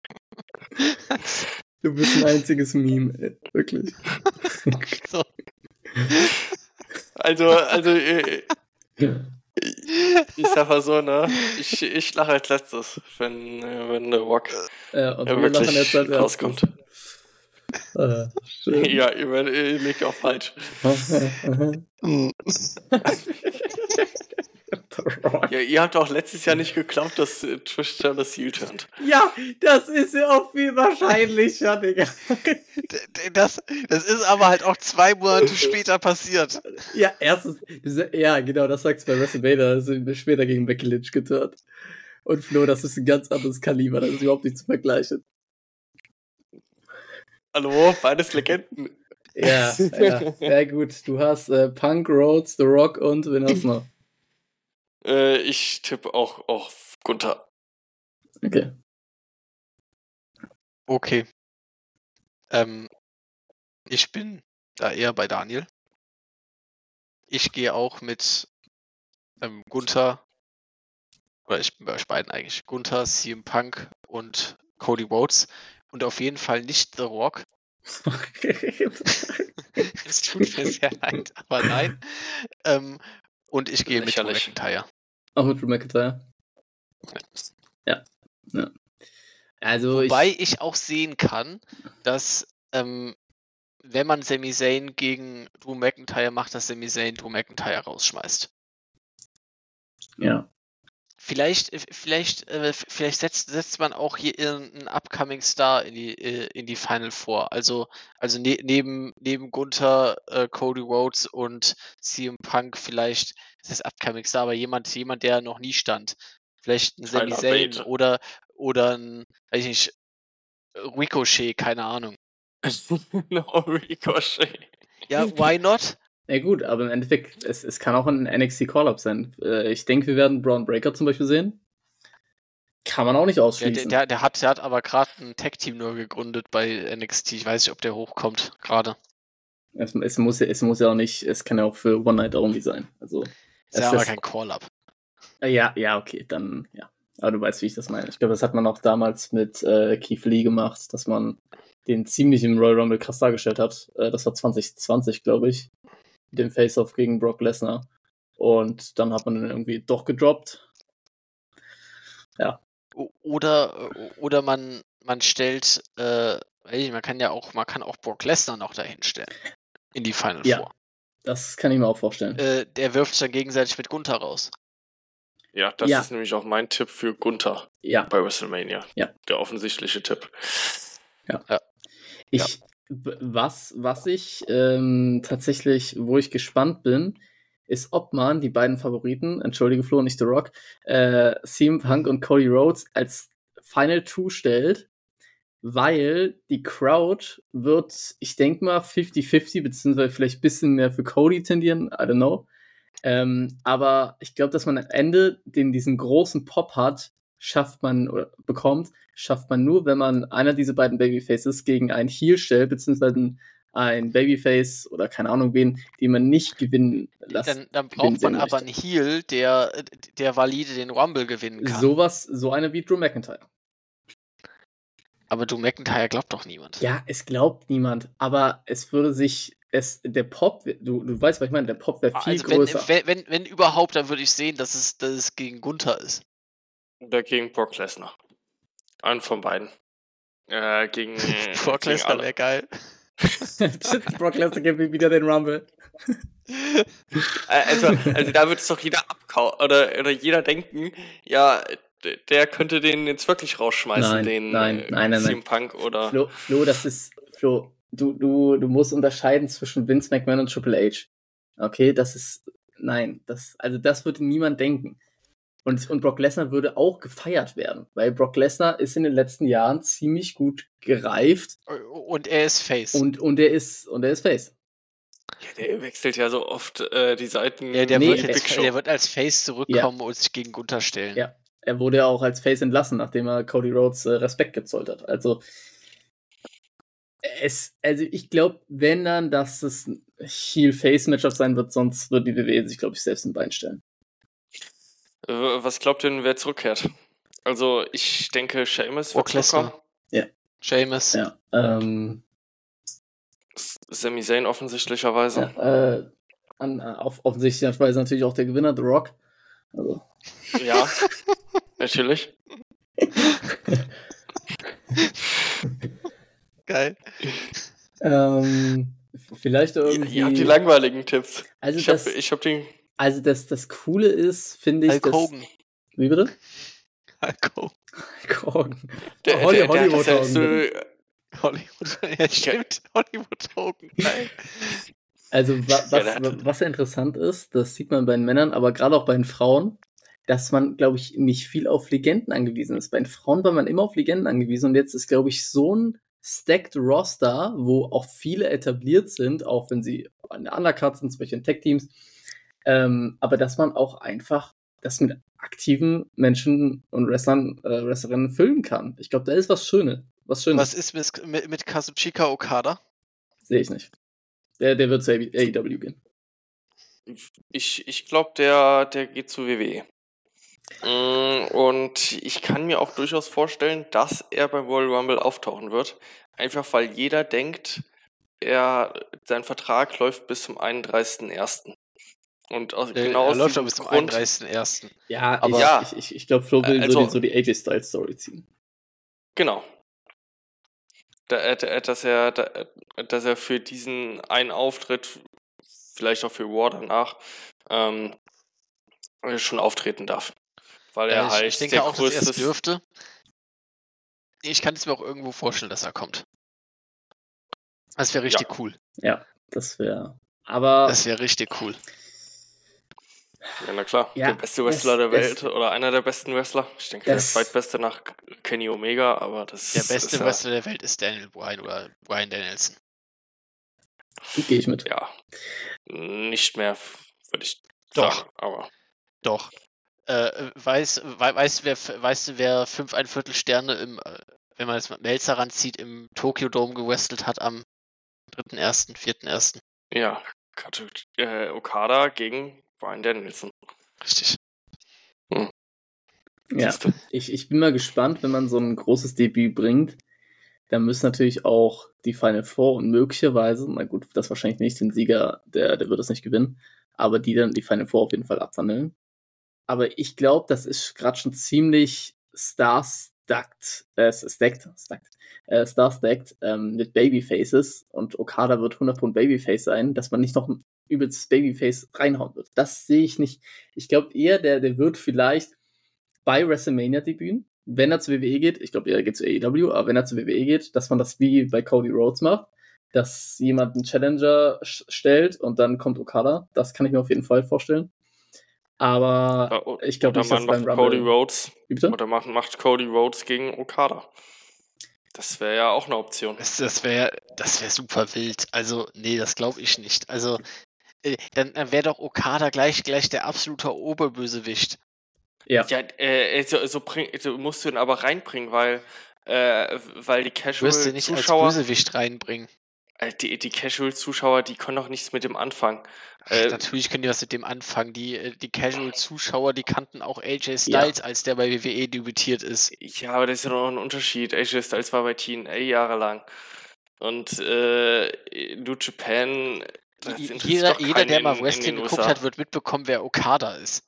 Du bist ein einziges Meme, ey. Wirklich. So. Also, also, äh, ich sag mal so, ne? Ich, ich lache als letztes, wenn, äh, wenn The Rock Ja, und äh, wir lachen wirklich jetzt als erstes. rauskommt. Ah, schön. Ja, ihr, ihr liegt auch falsch. Ja, ihr habt auch letztes Jahr nicht geglaubt, dass äh, Trish das Heel turnt. Ja, das ist ja auch viel wahrscheinlicher, Digga. Das, das ist aber halt auch zwei Monate später passiert. Ja, erstens, ja, genau, das sagst du bei WrestleMania, das ist später gegen Becky Lynch geturnt. Und Flo, das ist ein ganz anderes Kaliber, das ist überhaupt nicht zu vergleichen. Hallo, beides Legenden. Ja, ja, ja gut, du hast äh, Punk, Rhodes, The Rock und wen hast du noch? Äh, ich tippe auch auf Gunther. Okay. Okay. Ähm, ich bin da eher bei Daniel. Ich gehe auch mit ähm, Gunther, oder ich bin bei euch beiden eigentlich, Gunther, C M Punk und Cody Rhodes und auf jeden Fall nicht The Rock. Es tut mir sehr leid, aber nein. Ähm, und ich gehe mit Drew Lächerlich. McIntyre. Auch mit Drew McIntyre? Ja. ja. Also Wobei ich, ich auch sehen kann, dass ähm, wenn man Sami Zayn gegen Drew McIntyre macht, dass Sami Zayn Drew McIntyre rausschmeißt. ja. Vielleicht, äh, vielleicht, äh, vielleicht setzt, setzt man auch hier einen Upcoming Star in die, äh, in die Final Four. Also, also ne, neben, neben Gunther, äh, Cody Rhodes und C M Punk vielleicht, das ist Upcoming Star, aber jemand, jemand, der noch nie stand. Vielleicht ein Sami Tyler Zayn Bate. oder, oder ein, weiß ich nicht, Ricochet, keine Ahnung. No, Ricochet. Ja, why not? Ja gut, aber im Endeffekt, es, es kann auch ein N X T Call-Up sein. Äh, ich denke, wir werden Braun Breaker zum Beispiel sehen. Kann man auch nicht Der, ausschließen. der, der, hat, der hat aber gerade ein Tag-Team nur gegründet bei N X T. Ich weiß nicht, ob der hochkommt gerade. Es, es, muss, ja- es muss ja auch nicht, es kann ja auch für One Night Only sein. Also, Ist es ja aber ist- kein Call-Up. Ja, ja, okay, dann, ja. Aber du weißt, wie ich das meine. Ich glaube, das hat man auch damals mit äh, Keith Lee gemacht, dass man den ziemlich im Royal Rumble krass dargestellt hat. Äh, das war zwanzig zwanzig, glaube ich. Mit dem Face-Off gegen Brock Lesnar. Und dann hat man den irgendwie doch gedroppt. Ja. O- Oder, oder man, man stellt, äh, weiß ich, man kann ja auch, man kann auch Brock Lesnar noch dahin stellen. In die Final Ja. Four. Das kann ich mir auch vorstellen. Äh, der wirft sich dann gegenseitig mit Gunther raus. Ja, das Ja. ist nämlich auch mein Tipp für Gunther Ja. bei WrestleMania. Ja. Der offensichtliche Tipp. Ich, w- was, was ich ähm, tatsächlich, wo ich gespannt bin, ist, ob man die beiden Favoriten, entschuldige Flo, nicht The Rock, äh, C M Punk und Cody Rhodes als Final Two stellt, weil die Crowd wird, ich denke mal, fifty fifty, beziehungsweise vielleicht ein bisschen mehr für Cody tendieren, I don't know. Ähm, aber ich glaube, dass man am Ende den, diesen großen Pop hat, schafft man oder bekommt, schafft man nur, wenn man einer dieser beiden Babyfaces gegen einen Heel stellt, beziehungsweise ein Babyface oder keine Ahnung wen, die man nicht gewinnen lässt. Dann, dann gewinnen braucht man sehen aber einen möchte. Heel, der, der valide den Rumble gewinnen kann. Sowas, so eine wie Drew McIntyre. Aber Drew McIntyre glaubt doch niemand. Ja, es glaubt niemand, aber es würde sich, es, der Pop, du, du weißt, was ich meine, der Pop wäre viel Also wenn, größer. wenn, wenn, wenn überhaupt, dann würde ich sehen, dass es, dass es gegen Gunther ist. Oder gegen Brock Lesnar. Einen von beiden. Äh, gegen. Brock gegen Lesnar alle. wäre geil. Brock Lesnar gibt mir wieder den Rumble. Äh, Also, also da wird es doch jeder abkaufen oder, oder jeder denken, ja, d- der könnte den jetzt wirklich rausschmeißen, Nein, den nein, äh, nein, nein, C M Punk oder. Flo, Flo, das ist, Flo, du, du, du musst unterscheiden zwischen Vince McMahon und Triple H. Okay, das ist, nein, das, also das würde niemand denken. Und, und Brock Lesnar würde auch gefeiert werden, weil Brock Lesnar ist in den letzten Jahren ziemlich gut gereift Und er ist Face. und, und er ist, und er ist Face. Ja, der wechselt ja so oft äh, die Seiten. Ja, der, Nee, wird Big jetzt, Show. der wird als Face zurückkommen und sich gegen Gunther stellen. Ja, er wurde ja auch als Face entlassen, nachdem er Cody Rhodes äh, Respekt gezollt hat. Also, Es, also ich glaube, wenn dann, dass es ein Heel-Face-Matchup sein wird, sonst wird die W W E sich, glaube ich, selbst ein Bein stellen. Äh, Was glaubt ihr denn, wer zurückkehrt? Also, ich denke, Sheamus wird Brock Lesnar. zurückkommen. Ja. Sheamus. Ja, ähm, S- Sami Zayn offensichtlicherweise. ja äh, an, auf, offensichtlicherweise natürlich auch der Gewinner, The Rock. Also. Ja, natürlich. Geil. ähm, vielleicht irgendwie. Ihr habt die langweiligen Tipps. Also ich hab, das, ich hab den. also das, das Coole ist, finde ich, Hulk dass. Hogan. Wie bitte? Hulk Hogan. Hulk Hogan. Der, Holly- der, der, Hollywood das heißt, Hogan. du, Hollywood. Ja, stimmt. Hollywood Hogan. Geil. Also wa was, Ja, der hat- was ja interessant ist, das sieht man bei den Männern, aber gerade auch bei den Frauen, dass man, glaube ich, nicht viel auf Legenden angewiesen ist. Bei den Frauen war man immer auf Legenden angewiesen und jetzt ist, glaube ich, so ein stacked Roster, wo auch viele etabliert sind, auch wenn sie an der Undercard sind, zum Beispiel in Tech-Teams, ähm, aber dass man auch einfach das mit aktiven Menschen und Wrestlern, äh, Wrestlerinnen füllen kann. Ich glaube, da ist was Schönes. Was Schönes. Was ist mit, mit, mit Kazuchika Okada? Sehe ich nicht. Der, der wird zu A E W gehen. ich ich glaube, der, der geht zu W W E. Mm, Und ich kann mir auch durchaus vorstellen, dass er beim Royal Rumble auftauchen wird. Einfach weil jeder denkt, er, sein Vertrag läuft bis zum einunddreißigsten ersten Und aus, Der, genau er aus läuft diesem doch bis zum Grund. einunddreißigsten ersten Ja, Aber- ich, Ja. ich, ich, ich glaube, Flo will Also- so, die, so die A J-Styles-Story ziehen. Genau. Da, äh, dass er, da, dass er für diesen einen Auftritt, vielleicht auch für War danach, ähm, schon auftreten darf. Weil er Ja, ich, halt ich denke der auch, dass er es größte. dürfte. Ich kann es mir auch irgendwo vorstellen, dass er kommt. Das wäre richtig cool. Ja, das wäre. Aber Das wäre richtig cool. Ja, na klar. Ja, der beste Wrestler das- der das- Welt oder einer der besten Wrestler. Ich denke, der Das- zweitbeste nach Kenny Omega, aber das Der ist beste ja, Wrestler der Welt ist Daniel Bryan oder Bryan Danielson. gehe ich mit. ja nicht mehr, würde ich Doch. sagen. Aber Doch. Äh, weiß, wei- weißt, du, wer, weißt du, wer fünf ein Viertel Sterne im, äh, wenn man jetzt mal Melzer ranzieht, im Tokyo Dome gewrestelt hat am dritten ersten, vierten ersten ja, Kato- äh, Okada gegen Bryan Danielson. Richtig. Ja, Siehste? ich, ich bin mal gespannt, wenn man so ein großes Debüt bringt. Dann müssen natürlich auch die Final Four und möglicherweise, na gut, das wahrscheinlich nicht, den Sieger, der, der wird es nicht gewinnen, aber die dann die Final Four auf jeden Fall abwandeln. Aber ich glaube, das ist gerade schon ziemlich star-stacked, äh, stacked, stacked, äh, star-stacked ähm, mit Babyfaces und Okada wird hundert Pfund Babyface sein, dass man nicht noch ein übelstes Babyface reinhauen wird. Das sehe ich nicht. Ich glaube eher, der, der wird vielleicht bei WrestleMania-Debüten, wenn er zu W W E geht, ich glaube, er geht zu A E W, aber wenn er zu W W E geht, dass man das wie bei Cody Rhodes macht, dass jemand einen Challenger sch- stellt und dann kommt Okada. Das kann ich mir auf jeden Fall vorstellen. Aber Ja, o- ich glaube oder nicht, dass man beim macht Rumble... Cody Rhodes Wie bitte? oder macht, macht Cody Rhodes gegen Okada. Das wäre ja auch eine Option. Das, das wäre das wär super wild. Also, nee, das glaube ich nicht. Also, äh, dann, dann wäre doch Okada gleich, gleich der absolute Oberbösewicht. Ja. Ja, äh, so, so, bring, so musst du ihn aber reinbringen, weil, äh, weil die Du wirst ihn nicht als Casual-Zuschauer, Bösewicht reinbringen. äh, die, die Casual-Zuschauer, die können doch nichts mit dem anfangen. Äh, Natürlich können die was mit dem anfangen. Die, äh, die Casual-Zuschauer, die kannten auch A J Styles, als der bei W W E debütiert ist. ja, aber das ist ja noch ein Unterschied. A J Styles war bei T N A jahrelang. Und äh, New Japan, das I- interessiert Jeder, doch jeder keinen der in, mal in Wrestling den geguckt U S A. hat, wird mitbekommen, wer Okada ist.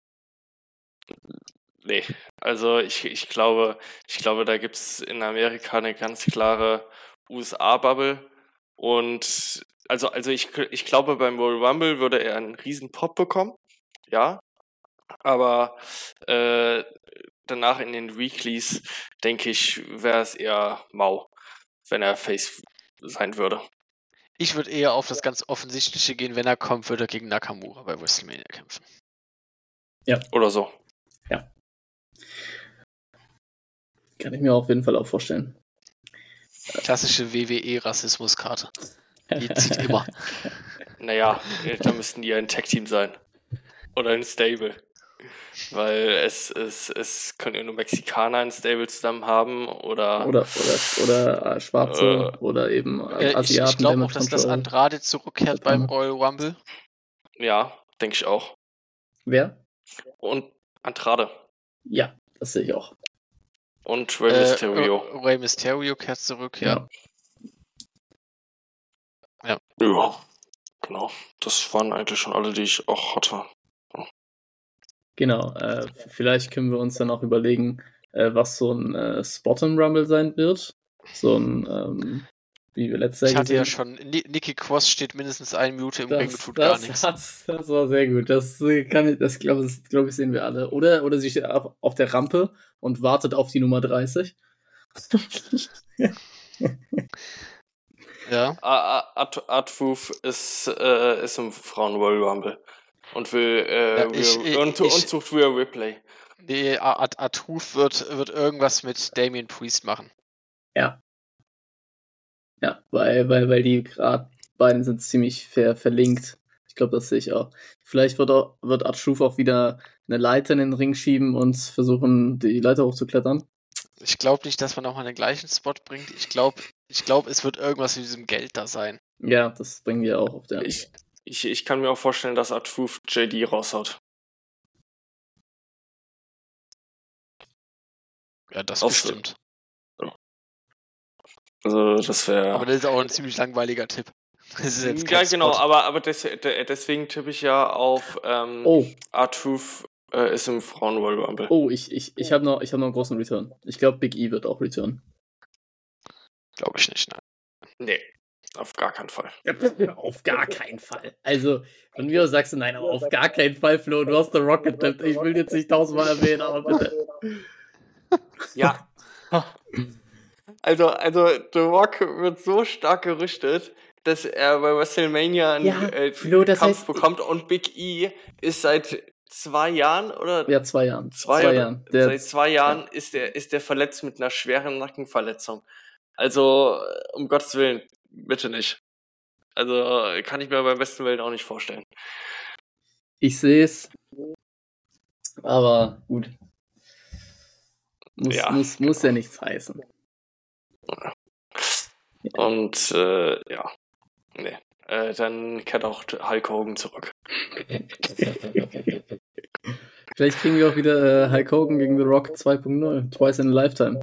Nee, also ich, ich glaube, ich glaube, da gibt es in Amerika eine ganz klare U S A-Bubble. Und also, also ich, ich glaube, beim Royal Rumble würde er einen riesen Pop bekommen. Ja. Aber äh, danach in den Weeklies, denke ich, wäre es eher mau, wenn er Face sein würde. Ich würde eher auf das ganz Offensichtliche gehen, wenn er kommt, würde er gegen Nakamura bei WrestleMania kämpfen. Oder so. Kann ich mir auf jeden Fall auch vorstellen. Klassische W W E-Rassismuskarte. Die zieht immer. Naja, äh, da müssten die ja ein Tag-Team sein. Oder ein Stable. Weil es, es, es können ja nur Mexikaner ein Stable zusammen haben oder. Oder, oder, oder äh, Schwarze Äh, oder eben äh, Äh, ich ich Asiaten, glaube auch, Damage dass das Control. Andrade zurückkehrt beim Japaner. Royal Rumble. Ja, denke ich auch. Wer? Und Andrade. Ja, das sehe ich auch. Und Rey Äh, Mysterio. äh, Rey Mysterio kehrt zurück, ja. Ja. Ja, genau. Das waren eigentlich schon alle, die ich auch hatte. Genau. Äh, f- vielleicht können wir uns dann auch überlegen, äh, was so ein äh, Spot im Rumble sein wird. So ein, ähm, wie wir letztes Ich Jahr hatte ja gesehen. schon, Ni Nikki Cross steht mindestens eine Minute im Ring und Das, tut gar das, nichts. hat's, das war sehr gut. Das äh, kann ich, das glaube das, glaub ich, sehen wir alle. Oder, oder sie steht auf, auf der Rampe und wartet auf die Nummer dreißig. Ja. Artwoof ist, äh, ist im Frauen-Royal Rumble und will äh, Ja, ich- Rhea- ich- und, ich- und sucht Rhea Ripley. Nee, Artuf wird, wird irgendwas mit Damien Priest machen. Ja. Ja, weil, weil, weil die gerade beiden sind ziemlich ver verlinkt. Ich glaube, das sehe ich auch. Vielleicht wird auch, wird Artschuf auch wieder eine Leiter in den Ring schieben und versuchen, die Leiter hochzuklettern. Ich glaube nicht, dass man nochmal den gleichen Spot bringt. Ich glaube, ich glaub, es wird irgendwas mit diesem Geld da sein. Ja, das bringen wir auch auf der. Ich, ich, ich kann mir auch vorstellen, dass Artwoof J D raushaut. Ja, das Auch bestimmt. Also das wäre. Aber das ist auch ein ziemlich langweiliger Tipp. Das ist jetzt kein Ja, genau, Spot. aber, aber des, de, deswegen tippe ich ja auf ähm, Oh, Artwoof äh, ist im Frauen-Royal Rumble. oh, ich, ich, ich habe noch, ich hab noch einen großen Return. Ich glaube, Big E wird auch return. Glaube ich nicht, nein. Nee, auf gar keinen Fall. Auf gar keinen Fall. Also, von mir aus sagst du, nein, aber auf gar keinen Fall, Flo. Du hast The Rock getippt. Ich will jetzt nicht tausendmal erwähnen, aber bitte. Ja. Also, also The Rock wird so stark gerüchtet, dass er bei WrestleMania einen Ja, äh, Flo, das Kampf heißt- bekommt und Big E ist seit zwei Jahren oder Ja, zwei Jahren. zwei, zwei oder- Jahren. Der, seit zwei Jahren ist der ist der verletzt mit einer schweren Nackenverletzung. Also um Gottes Willen, bitte nicht. Also kann ich mir beim besten Willen auch nicht vorstellen. Ich sehe es. Aber gut. Muss Ja, muss, muss ja nichts heißen. Und äh, ja, nee. Äh, dann kehrt auch Hulk Hogan zurück. Vielleicht kriegen wir auch wieder äh, Hulk Hogan gegen The Rock zwei Punkt null. Twice in a Lifetime.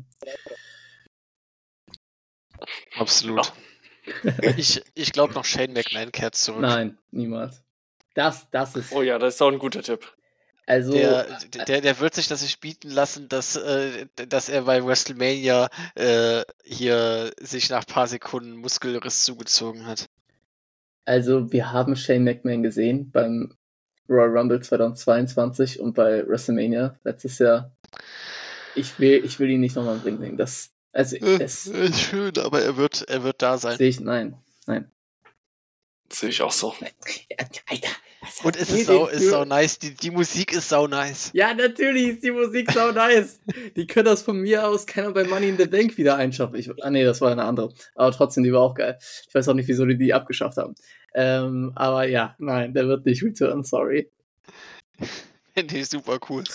Absolut. ich ich glaube noch, Shane McMahon kehrt zurück. Nein, niemals. Das, das ist. Oh ja, das ist auch ein guter Tipp. Also. Der, der, der wird sich das nicht bieten lassen, dass, äh, dass er bei WrestleMania äh, hier sich nach ein paar Sekunden Muskelriss zugezogen hat. Also, wir haben Shane McMahon gesehen beim Royal Rumble zweitausendzweiundzwanzig und bei WrestleMania letztes Jahr. Ich will, ich will ihn nicht nochmal im Ring sehen. Das, also, es ist schön, aber er wird, er wird da sein. sehe ich, nein, nein. Sehe ich auch so. Alter, was Und es ist sau, ist sau nice. Die, die Musik ist sau nice. Ja, natürlich ist die Musik sau nice. Die können das von mir aus keiner bei Money in the Bank wieder einschaffen. Ich, ah nee, das war eine andere. Aber trotzdem, die war auch geil. Ich weiß auch nicht, wieso die die abgeschafft haben. Ähm, aber ja, nein, der wird nicht return, sorry. Finde ich super cool.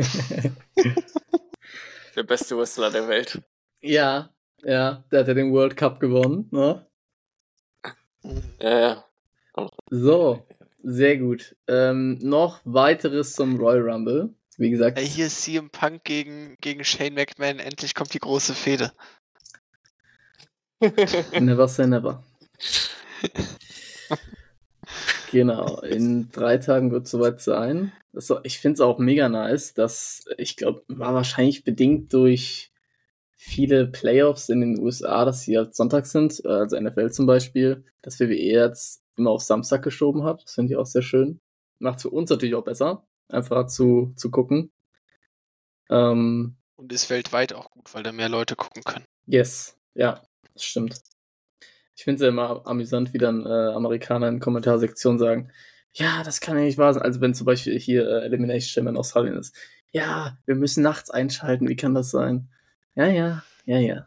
Der beste Wrestler der Welt. Ja, ja, der hat ja den World Cup gewonnen, ne? Ja, ja. So, sehr gut. Ähm, noch weiteres zum Royal Rumble. Wie gesagt. Ey, hier ist C M Punk gegen, gegen Shane McMahon. Endlich kommt die große Fehde. Never say never. Genau, in drei Tagen wird es soweit sein. Das, ich finde es auch mega nice, dass, ich glaube, war wahrscheinlich bedingt durch viele Playoffs in den U S A, dass sie halt Sonntag sind, also N F L zum Beispiel, dass W W E jetzt immer auf Samstag geschoben hat. Das finde ich auch sehr schön. Macht für uns natürlich auch besser, einfach zu, zu gucken. Ähm, Und ist weltweit auch gut, weil da mehr Leute gucken können. Yes, ja, das stimmt. Ich finde es ja immer amüsant, wie dann äh, Amerikaner in der Kommentarsektion sagen, ja, das kann ja nicht wahr sein. Also wenn zum Beispiel hier äh, Elimination Chamber in Australien ist. Ja, wir müssen nachts einschalten, wie kann das sein? Ja, ja, ja, ja.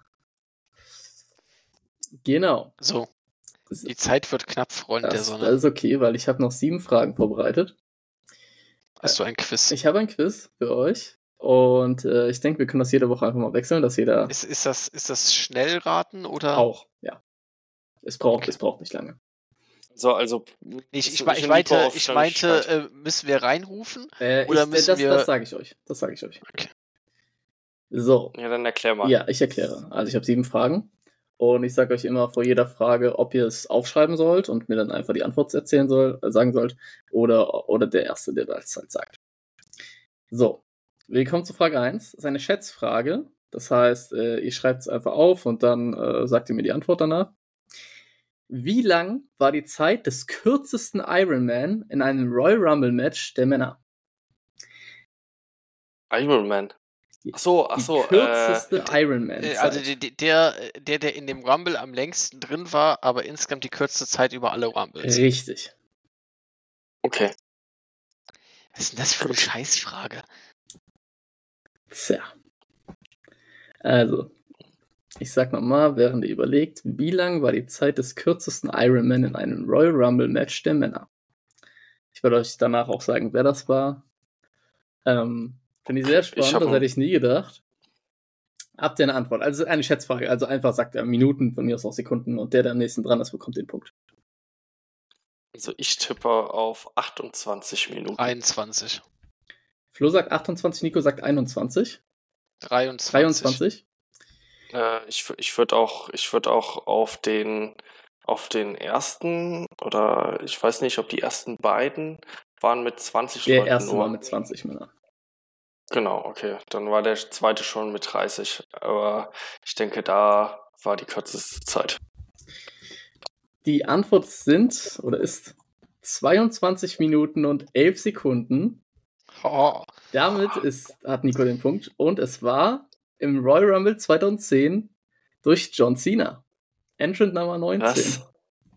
Genau. So, die Zeit wird knapp, Freund der Das, Sonne. das ist okay, weil ich habe noch sieben Fragen vorbereitet. Hast du ein Quiz? Ich habe ein Quiz für euch. Und äh, ich denke, wir können das jede Woche einfach mal wechseln, dass jeder. Ist, ist, das, ist das Schnellraten oder? Auch, ja. Es braucht, Okay. es braucht nicht lange. So, also. Ich, ich, ich- ich, ich meinte, Nico auf ich meinte Schnelligkeit. äh, müssen wir reinrufen? Äh, Oder ich, müssen das, wir- das sage ich euch. Das sage ich euch. Okay. So, Ja, dann erklär mal. ja, ich erkläre. Also ich habe sieben Fragen. Und ich sage euch immer vor jeder Frage, ob ihr es aufschreiben sollt und mir dann einfach die Antwort erzählen soll, äh, sagen sollt. Oder, oder der Erste, der das halt sagt. So, wir kommen zu Frage eins. Das ist eine Schätzfrage. Das heißt, äh, ihr schreibt es einfach auf und dann äh, sagt ihr mir die Antwort danach. Wie lang war die Zeit des kürzesten Ironman in einem Royal Rumble Match der Männer? Iron Man. Ach so, ach Die so. Äh, kürzeste Ironman. Äh, Also die, die, der, der, der in dem Rumble am längsten drin war, aber insgesamt die kürzeste Zeit über alle Rumbles. Richtig. okay. Was ist denn das für eine Scheißfrage? Tja. Also, ich sag nochmal, während ihr überlegt, wie lang war die Zeit des kürzesten Ironman in einem Royal Rumble Match der Männer? Ich werde euch danach auch sagen, wer das war. Ähm, Finde ich sehr spannend, Ich hab das ein- hätte ich nie gedacht. Habt ihr eine Antwort? Also eine Schätzfrage, also einfach sagt er Minuten, von mir aus auch Sekunden und der, der am nächsten dran ist, bekommt den Punkt. Also ich tippe auf achtundzwanzig Minuten. einundzwanzig. Flo sagt achtundzwanzig, Nico sagt einundzwanzig. dreiundzwanzig. dreiundzwanzig. Äh, ich w- ich würde auch, ich würd auch auf den, auf den ersten, oder ich weiß nicht, ob die ersten beiden waren mit zwanzig Der Leuten erste nur. war mit zwanzig Männern. Genau, okay. Dann war der zweite schon mit dreißig. Aber ich denke, da war die kürzeste Zeit. Die Antwort sind, oder ist, zweiundzwanzig Minuten und elf Sekunden. Oh, Damit ist, hat Nico den Punkt. Und es war im Royal Rumble zweitausendzehn durch John Cena. Entrant Nummer neunzehn. Was?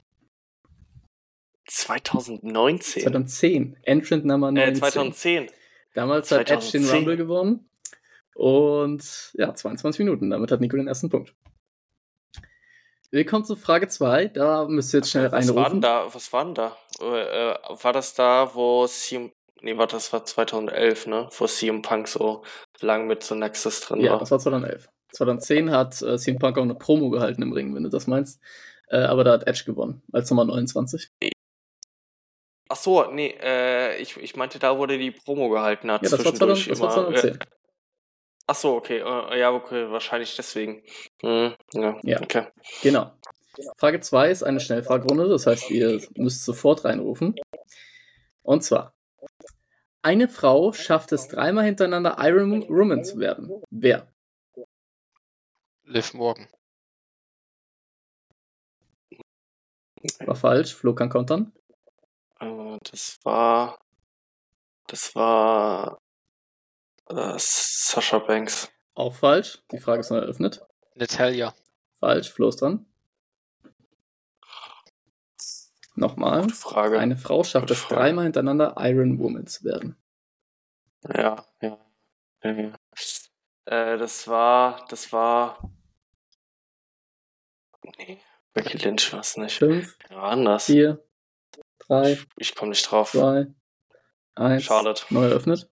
zweitausendneunzehn? zweitausendzehn. Entrant Nummer Äh, neunzehn. zweitausendzehn. Damals hat Edge den zweitausendzehn. Rumble gewonnen. Und ja, zweiundzwanzig Minuten. Damit hat Nico den ersten Punkt. Willkommen zu Frage zwei. Da müsst ihr jetzt schnell Was war reinrufen. denn da? Was war denn da? Äh, äh, war das da, wo C M... Nee, warte, das war zweitausendelf, ne? Wo C M Punk so lang mit so Nexus drin Ja, war. das war zweitausendelf. zweitausendzehn hat äh, C M Punk auch eine Promo gehalten im Ring, wenn du das meinst. Äh, aber da hat Edge gewonnen, als Nummer neunundzwanzig. Ach so, nee, äh, ich, ich meinte da, wo der die Promo gehalten hat. Ja, das war, zwischendurch zweitausend, das war immer. zweitausendzehn. Äh, ach so, okay. Äh, ja, okay, wahrscheinlich deswegen. Hm, ja, Ja. okay. Genau. Frage zwei ist eine Schnellfragerunde, das heißt, ihr müsst sofort reinrufen. Und zwar: Eine Frau schafft es dreimal hintereinander Iron Woman zu werden. Wer? Liv Morgan. War falsch, Flo kann kontern. Äh, das war. Das war. Äh, Sasha Banks. Auch falsch, die Frage ist neu eröffnet. Natalia. Falsch, Flo ist dran. Nochmal. Gute Frage. Eine Frau schafft Gute es Frage. dreimal hintereinander Iron Woman zu werden. Ja, ja. ja, ja. Äh, das war. Das war. Nee, Becky Lynch war es nicht. Fünf, Wer war anders? vier, drei, Ich, ich komme nicht drauf. zwei, eins. Charlotte. Neu eröffnet.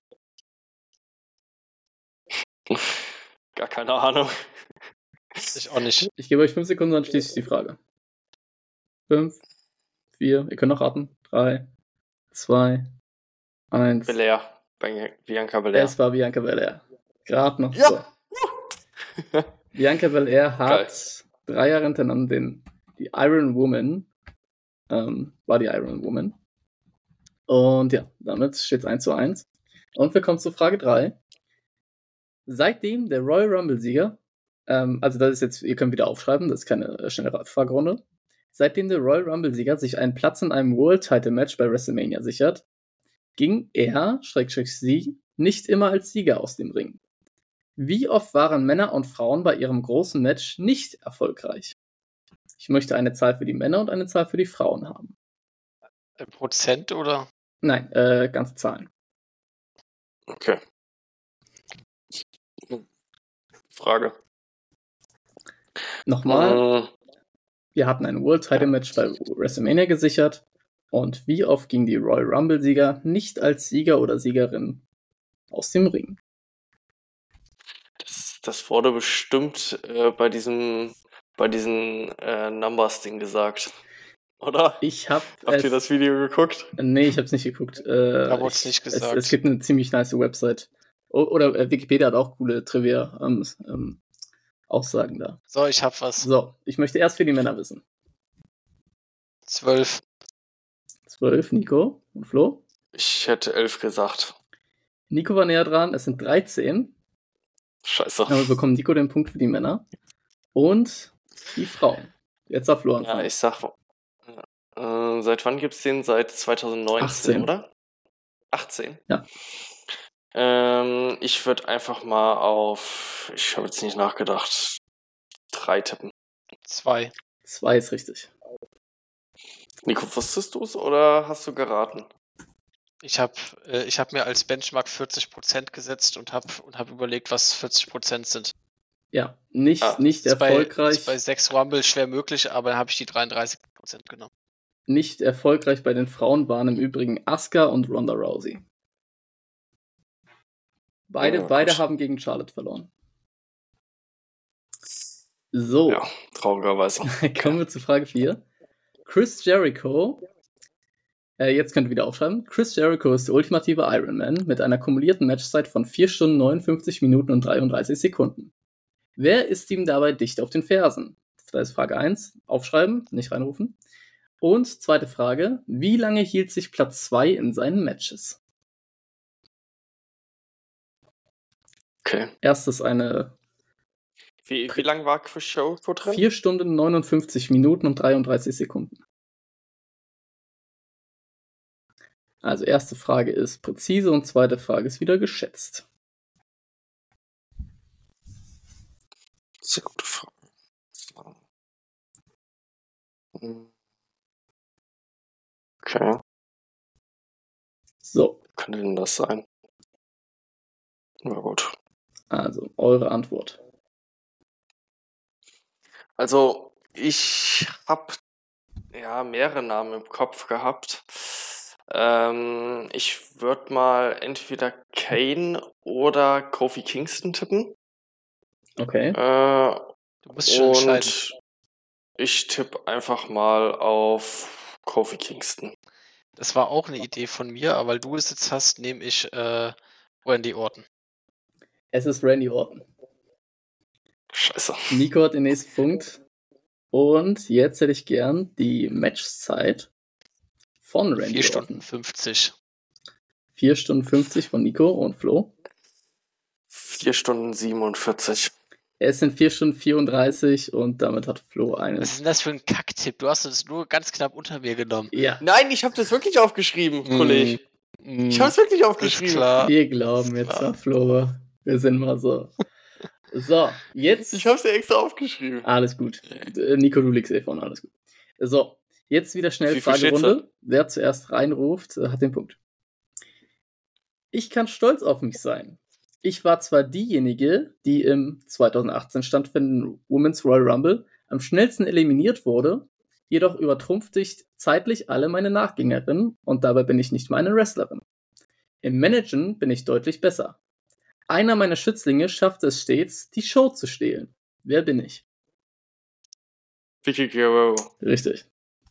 Gar keine Ahnung. Ich auch nicht. Ich gebe euch fünf Sekunden, dann schließe ich die Frage. Fünf, vier, ihr könnt noch raten. Drei, zwei, eins. Belair. Bei Bianca Belair. Es war Bianca Belair. Gerade noch Ja. so. Bianca Belair hat drei Jahre hintereinander den, die Iron Woman, ähm, war die Iron Woman. Und ja, damit steht es eins zu eins. Und wir kommen zu Frage drei. Seitdem der Royal Rumble-Sieger, ähm, also das ist jetzt, ihr könnt wieder aufschreiben, das ist keine äh, schnelle Fragerunde. Seitdem der Royal Rumble-Sieger sich einen Platz in einem World-Title-Match bei WrestleMania sichert, ging er, Schrägstrich sie, nicht immer als Sieger aus dem Ring. Wie oft waren Männer und Frauen bei ihrem großen Match nicht erfolgreich? Ich möchte eine Zahl für die Männer und eine Zahl für die Frauen haben. Äh, Prozent oder? Nein, äh, ganze Zahlen. Okay. Frage. Nochmal, Äh, wir hatten ein World Title Match bei WrestleMania gesichert. Und wie oft ging die Royal Rumble-Sieger nicht als Sieger oder Siegerin aus dem Ring? Das, das wurde bestimmt äh, bei diesem bei diesem äh, Numbers-Ding gesagt. Oder? Ich hab Habt es, ihr das Video geguckt? Nee, ich hab's nicht geguckt. Äh, Da wurde es ich- nicht es, gesagt. es gibt eine ziemlich nice Website. O- Oder äh, Wikipedia hat auch coole Trivia ähm, ähm, Aussagen da. So, ich hab was. So, ich möchte erst für die Männer wissen. Zwölf. zwölf, Nico und Flo. Ich hätte elf gesagt. Nico war näher dran, es sind dreizehn. Scheiße. Damit bekommt Nico den Punkt für die Männer. Und die Frauen. Jetzt darf Flo anfangen. Ja, ich sag, äh, seit wann gibt's den? Seit zwanzig neunzehn, achtzehn. oder? achtzehn? Ja. Ähm, ich würde einfach mal auf, ich habe jetzt nicht nachgedacht, drei tippen. Zwei. Zwei ist richtig. Nico, wusstest du es oder hast du geraten? Ich habe äh, ich hab mir als Benchmark vierzig Prozent gesetzt und habe und hab überlegt, was vierzig Prozent sind. Ja, nicht, Ah, nicht Ist bei, erfolgreich. ist bei sechs Rumble schwer möglich, aber dann habe ich die dreiunddreißig Prozent genommen. Nicht erfolgreich bei den Frauen waren im Übrigen Asuka und Ronda Rousey. Beide, Ja, beide gut. haben gegen Charlotte verloren. So, Ja, traurigerweise. kommen wir zu Frage vier. Chris Jericho, äh, jetzt könnt ihr wieder aufschreiben. Chris Jericho ist der ultimative Ironman mit einer kumulierten Matchzeit von vier Stunden neunundfünfzig Minuten und dreiunddreißig Sekunden. Wer ist ihm dabei dicht auf den Fersen? Das ist Frage eins. Aufschreiben, nicht reinrufen. Und zweite Frage, wie lange hielt sich Platz zwei in seinen Matches? Okay. Erstes eine Wie, wie lang war Chris Jericho drin? vier Stunden neunundfünfzig Minuten und dreiunddreißig Sekunden. Also erste Frage ist präzise und zweite Frage ist wieder geschätzt. Sehr gute Frage. So. Hm. Okay, So, könnte denn das sein? Na gut. also eure Antwort. Also, ich habe ja mehrere Namen im Kopf gehabt. Ähm, ich würde mal entweder Kane oder Kofi Kingston tippen. Okay. Äh, Du musst schon entscheiden. und ich tippe einfach mal auf Kofi Kingston. Das war auch eine Idee von mir, aber weil du es jetzt hast, nehme ich äh, Randy Orton. Es ist Randy Orton. Scheiße. Nico hat den nächsten Punkt. Und jetzt hätte ich gern die Matchzeit von Randy vier Stunden Orton. fünfzig. vier Stunden fünfzig von Nico und Flo. vier Stunden siebenundvierzig. Es sind vier Stunden vierunddreißig und damit hat Flo einen. Was ist denn das für ein Kacktipp? Du hast es nur ganz knapp unter mir genommen. Ja, Nein, ich habe das wirklich aufgeschrieben, Kollege. Mm, Ich habe es wirklich ist aufgeschrieben. klar. wir glauben jetzt klar. an Flo. Wir sind mal so. So, jetzt. Ich habe es ja extra aufgeschrieben. Alles gut. Äh, Nico, du liegst eh vorne, alles gut. So, jetzt wieder schnell Wie viel steht's Fragerunde. Wer zuerst reinruft, äh, hat den Punkt. Ich kann stolz auf mich sein. Ich war zwar diejenige, die im zweitausendachtzehn stattfindenden Women's Royal Rumble am schnellsten eliminiert wurde, jedoch übertrumpfte ich zeitlich alle meine Nachgängerinnen und dabei bin ich nicht mal eine Wrestlerin. Im Managen bin ich deutlich besser. Einer meiner Schützlinge schafft es stets, die Show zu stehlen. Wer bin ich? Vicky Guerrero. Richtig.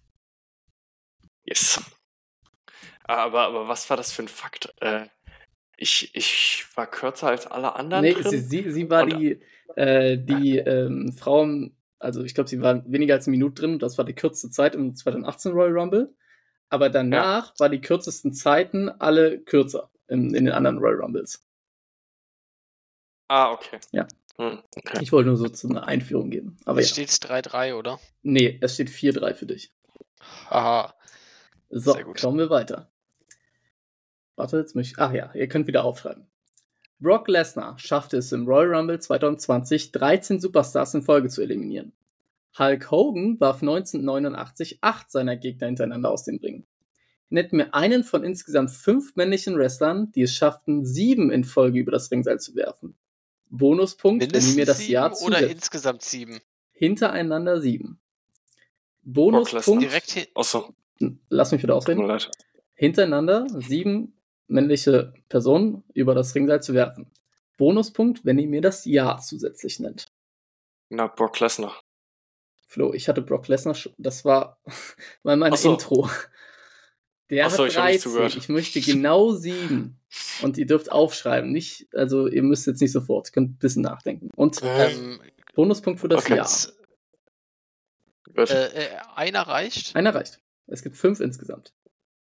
Yes. Aber, aber was war das für ein Fakt? Äh, ich, ich war kürzer als alle anderen Nee, drin? sie, sie, sie war Und- die, äh, die ähm, Frau, also ich glaube, sie war weniger als eine Minute drin. Das war die kürzeste Zeit im zweitausendachtzehn Royal Rumble. Aber danach war die kürzesten Zeiten alle kürzer in, in den anderen Royal Rumbles. Ah, okay. Ja. Hm, okay. Ich wollte nur so zu einer Einführung geben. Aber Jetzt ja. steht es drei drei, oder? Nee, es steht vier drei für dich. Haha. So, Sehr gut. kommen wir weiter. Warte, jetzt muss ich. Ach ja, ihr könnt wieder aufschreiben. Brock Lesnar schaffte es im Royal Rumble zwanzig zwanzig, dreizehn Superstars in Folge zu eliminieren. Hulk Hogan warf neunzehnhundertneunundachtzig acht seiner Gegner hintereinander aus dem Ring. Nennt mir einen von insgesamt fünf männlichen Wrestlern, die es schafften, sieben in Folge über das Ringseil zu werfen. Bonuspunkt, wenn ihr Mindestens mir das sieben Jahr oder zusetzt. insgesamt sieben? Hintereinander sieben. Lesnar. Bonuspunkt, Direkt hin. Achso. lass mich wieder Tut mir ausreden, leid. hintereinander sieben männliche Personen über das Ringseil zu werfen. Bonuspunkt, wenn ihr mir das Ja zusätzlich nennt. Na, Brock Lesnar. Flo, ich hatte Brock Lesnar, sch- das war mal mein Ach so. Intro. Der Ach so, hat ich hab nicht dreizehn, zugehört. ich möchte genau sieben. Und ihr dürft aufschreiben, nicht, also ihr müsst jetzt nicht sofort, ihr könnt ein bisschen nachdenken. Und Ähm, Bonuspunkt für das Okay. Ja. s- Gut. äh, äh, einer reicht. Einer reicht. Es gibt fünf insgesamt.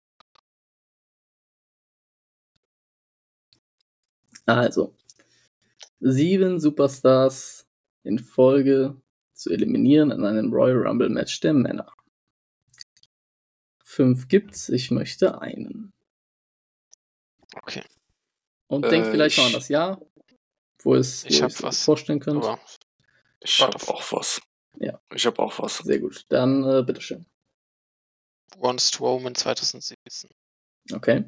Also, sieben Superstars in Folge zu eliminieren in einem Royal Rumble Match der Männer. Fünf gibt's, ich möchte einen. Okay. Und Äh, denkt vielleicht noch an ich- das Jahr, wo es Ich wo hab ihr es was, vorstellen könnt. Aber Ich Warte. hab auch was. Ja. Ich hab auch was. Sehr gut. Dann äh, bitteschön. Braun Strowman zwanzig siebzehn. Okay.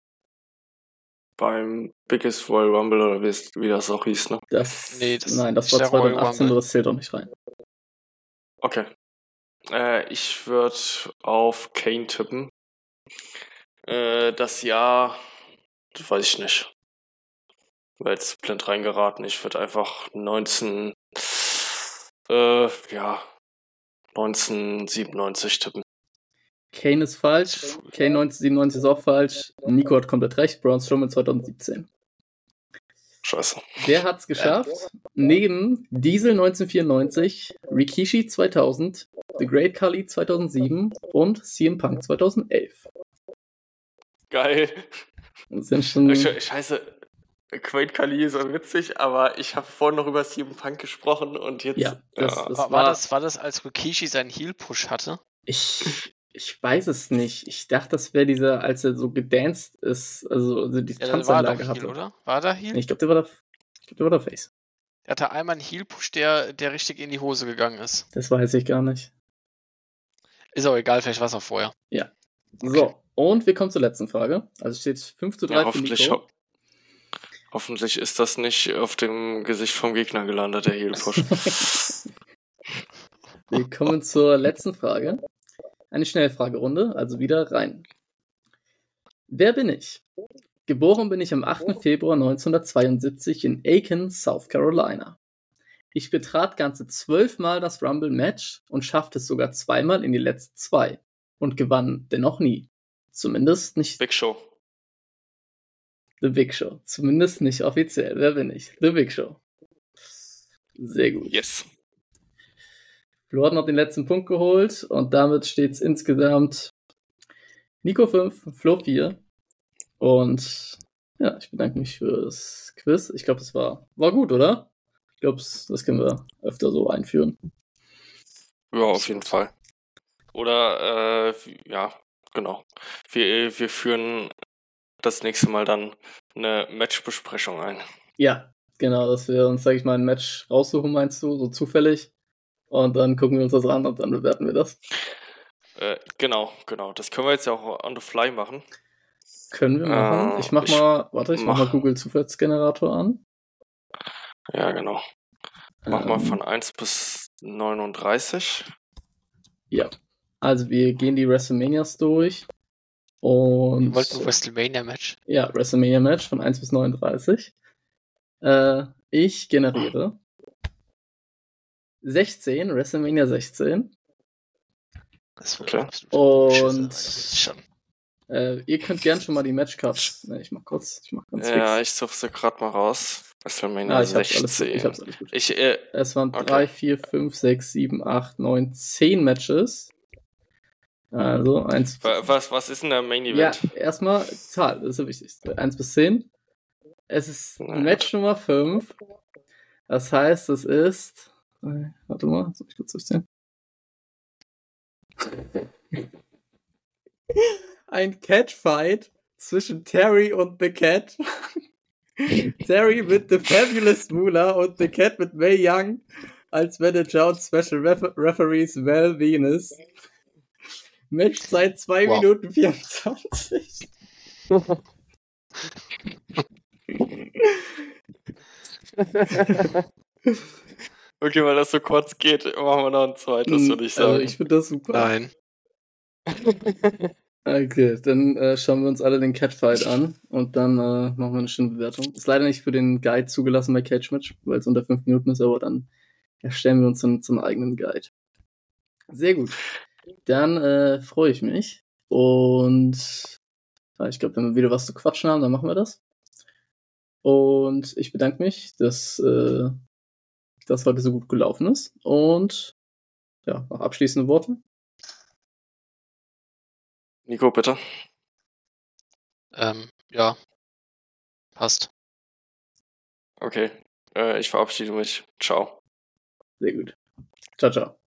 Beim Biggest Royal Rumble oder wie, es- wie das auch hieß, ne? Das, Nee, das nein, das ist war der Royal zwanzig achtzehn, Rumble. das zählt doch nicht rein. Okay. Äh, ich würde auf Kane tippen. Äh, das Jahr, das weiß ich nicht. War jetzt blind reingeraten. Ich würde einfach neunzehn, äh, ja, neunzehnhundertsiebenundneunzig tippen. Kane ist falsch. Kane neunzehnhundertsiebenundneunzig ist auch falsch. Nico hat komplett recht. Braun Strowman zwanzig siebzehn. Scheiße. Wer hat's geschafft? Neben Diesel neunzehnhundertvierundneunzig, Rikishi zweitausend, The Great Khali zweitausendsieben und C M Punk zweitausendelf. Geil. Das sind schon. Sche- Scheiße. Quaid Khali ist so witzig, aber ich habe vorhin noch über C M Punk gesprochen und jetzt. Ja, das, ja. das War, war, das, war das, als Rikishi seinen Heel-Push hatte? Ich, ich weiß es nicht. Ich dachte, das wäre dieser, als er so gedanced ist, also, also die Ja, dann war er doch Tanzanlage Heel, hatte. oder? War der Heel? Nee, ich glaube, der war da. Ich glaube, der war da Face. Er hatte einmal einen Heel-Push, der, der richtig in die Hose gegangen ist. Das weiß ich gar nicht. Ist auch egal, vielleicht war es auch vorher. So, und wir kommen zur letzten Frage. Also steht fünf zu drei Ja, für hoffentlich, Nico. ho hoffentlich ist das nicht auf dem Gesicht vom Gegner gelandet, der Heel-Push. Wir kommen zur letzten Frage. Eine Schnellfragerunde, also wieder rein. Wer bin ich? Geboren bin ich am achten Februar neunzehnhundertzweiundsiebzig in Aiken, South Carolina. Ich betrat ganze zwölfmal das Rumble-Match und schaffte es sogar zweimal in die letzten zwei und gewann dennoch nie. Zumindest nicht Big Show. The Big Show. Zumindest nicht offiziell. Wer bin ich? The Big Show. Sehr gut. Yes. Flo hat noch den letzten Punkt geholt und damit steht es insgesamt Nico fünf, Flo vier. Und ja, ich bedanke mich fürs Quiz. Ich glaube, es war, war gut, oder? Ich glaube, das können wir öfter so einführen. Ja, auf jeden Fall. Oder, äh, ja, genau. Wir, wir führen das nächste Mal dann eine Matchbesprechung ein. Ja, genau, dass wir uns, sag ich mal, ein Match raussuchen, meinst du, so zufällig. Und dann gucken wir uns das an und dann bewerten wir das. Äh, genau, genau. Das können wir jetzt ja auch on the fly machen. Können wir machen. Äh, ich mach ich mal, warte, ich mach, mach- mal Google Zufallsgenerator an. Ja, genau. Mach Ähm, mal von eins bis neununddreißig. Ja. Also wir gehen die WrestleManias durch. Und Wir wollten ein WrestleMania-Match. ja, WrestleMania-Match von eins bis neununddreißig. Äh, ich generiere sechzehn, WrestleMania sechzehn. Das Okay. absolut Und- beschissen, schon. Äh, ihr könnt gern schon mal die Matchcards. Ne, ich mach kurz, ich mach ganz Ja, fix. ich suche sie gerade mal raus. WrestleMania Ah, ich hab's alles, sechzehn. ich hab's alles gut. Ich, äh, Es waren Okay. drei, vier, fünf, sechs, sieben, acht, neun, zehn Matches. Also eins. wa- was, was ist denn der Main Ja, Event? erstmal Zahl, das ist das Wichtigste. eins bis zehn. Es ist Na Match Nummer fünf. Das heißt, es ist. äh, Warte mal, soll ich kurz durchzählen? Ein Catfight zwischen Terry und The Cat. Terry mit The Fabulous Moolah und The Cat mit Mae Young als Manager und Special Ref Referees Val Venus. Matchzeit zwei Wow. Minuten vierundzwanzig. Okay, weil das so kurz geht, machen wir noch ein zweites, würde ich sagen. Also ich finde das super. Nein. Okay, dann äh, schauen wir uns alle den Catfight an und dann äh, machen wir eine schöne Bewertung. Ist leider nicht für den Guide zugelassen bei Cage Match, weil es unter fünf Minuten ist, aber dann erstellen wir uns dann zum eigenen Guide. Sehr gut. Dann äh, freue ich mich. Und ja, ich glaube, wenn wir wieder was zu quatschen haben, dann machen wir das. Und ich bedanke mich, dass äh, das heute so gut gelaufen ist. Und ja, noch abschließende Worte. Nico, bitte. Ähm, ja, passt. Okay, äh, ich verabschiede mich. Ciao. Sehr gut. Ciao, ciao.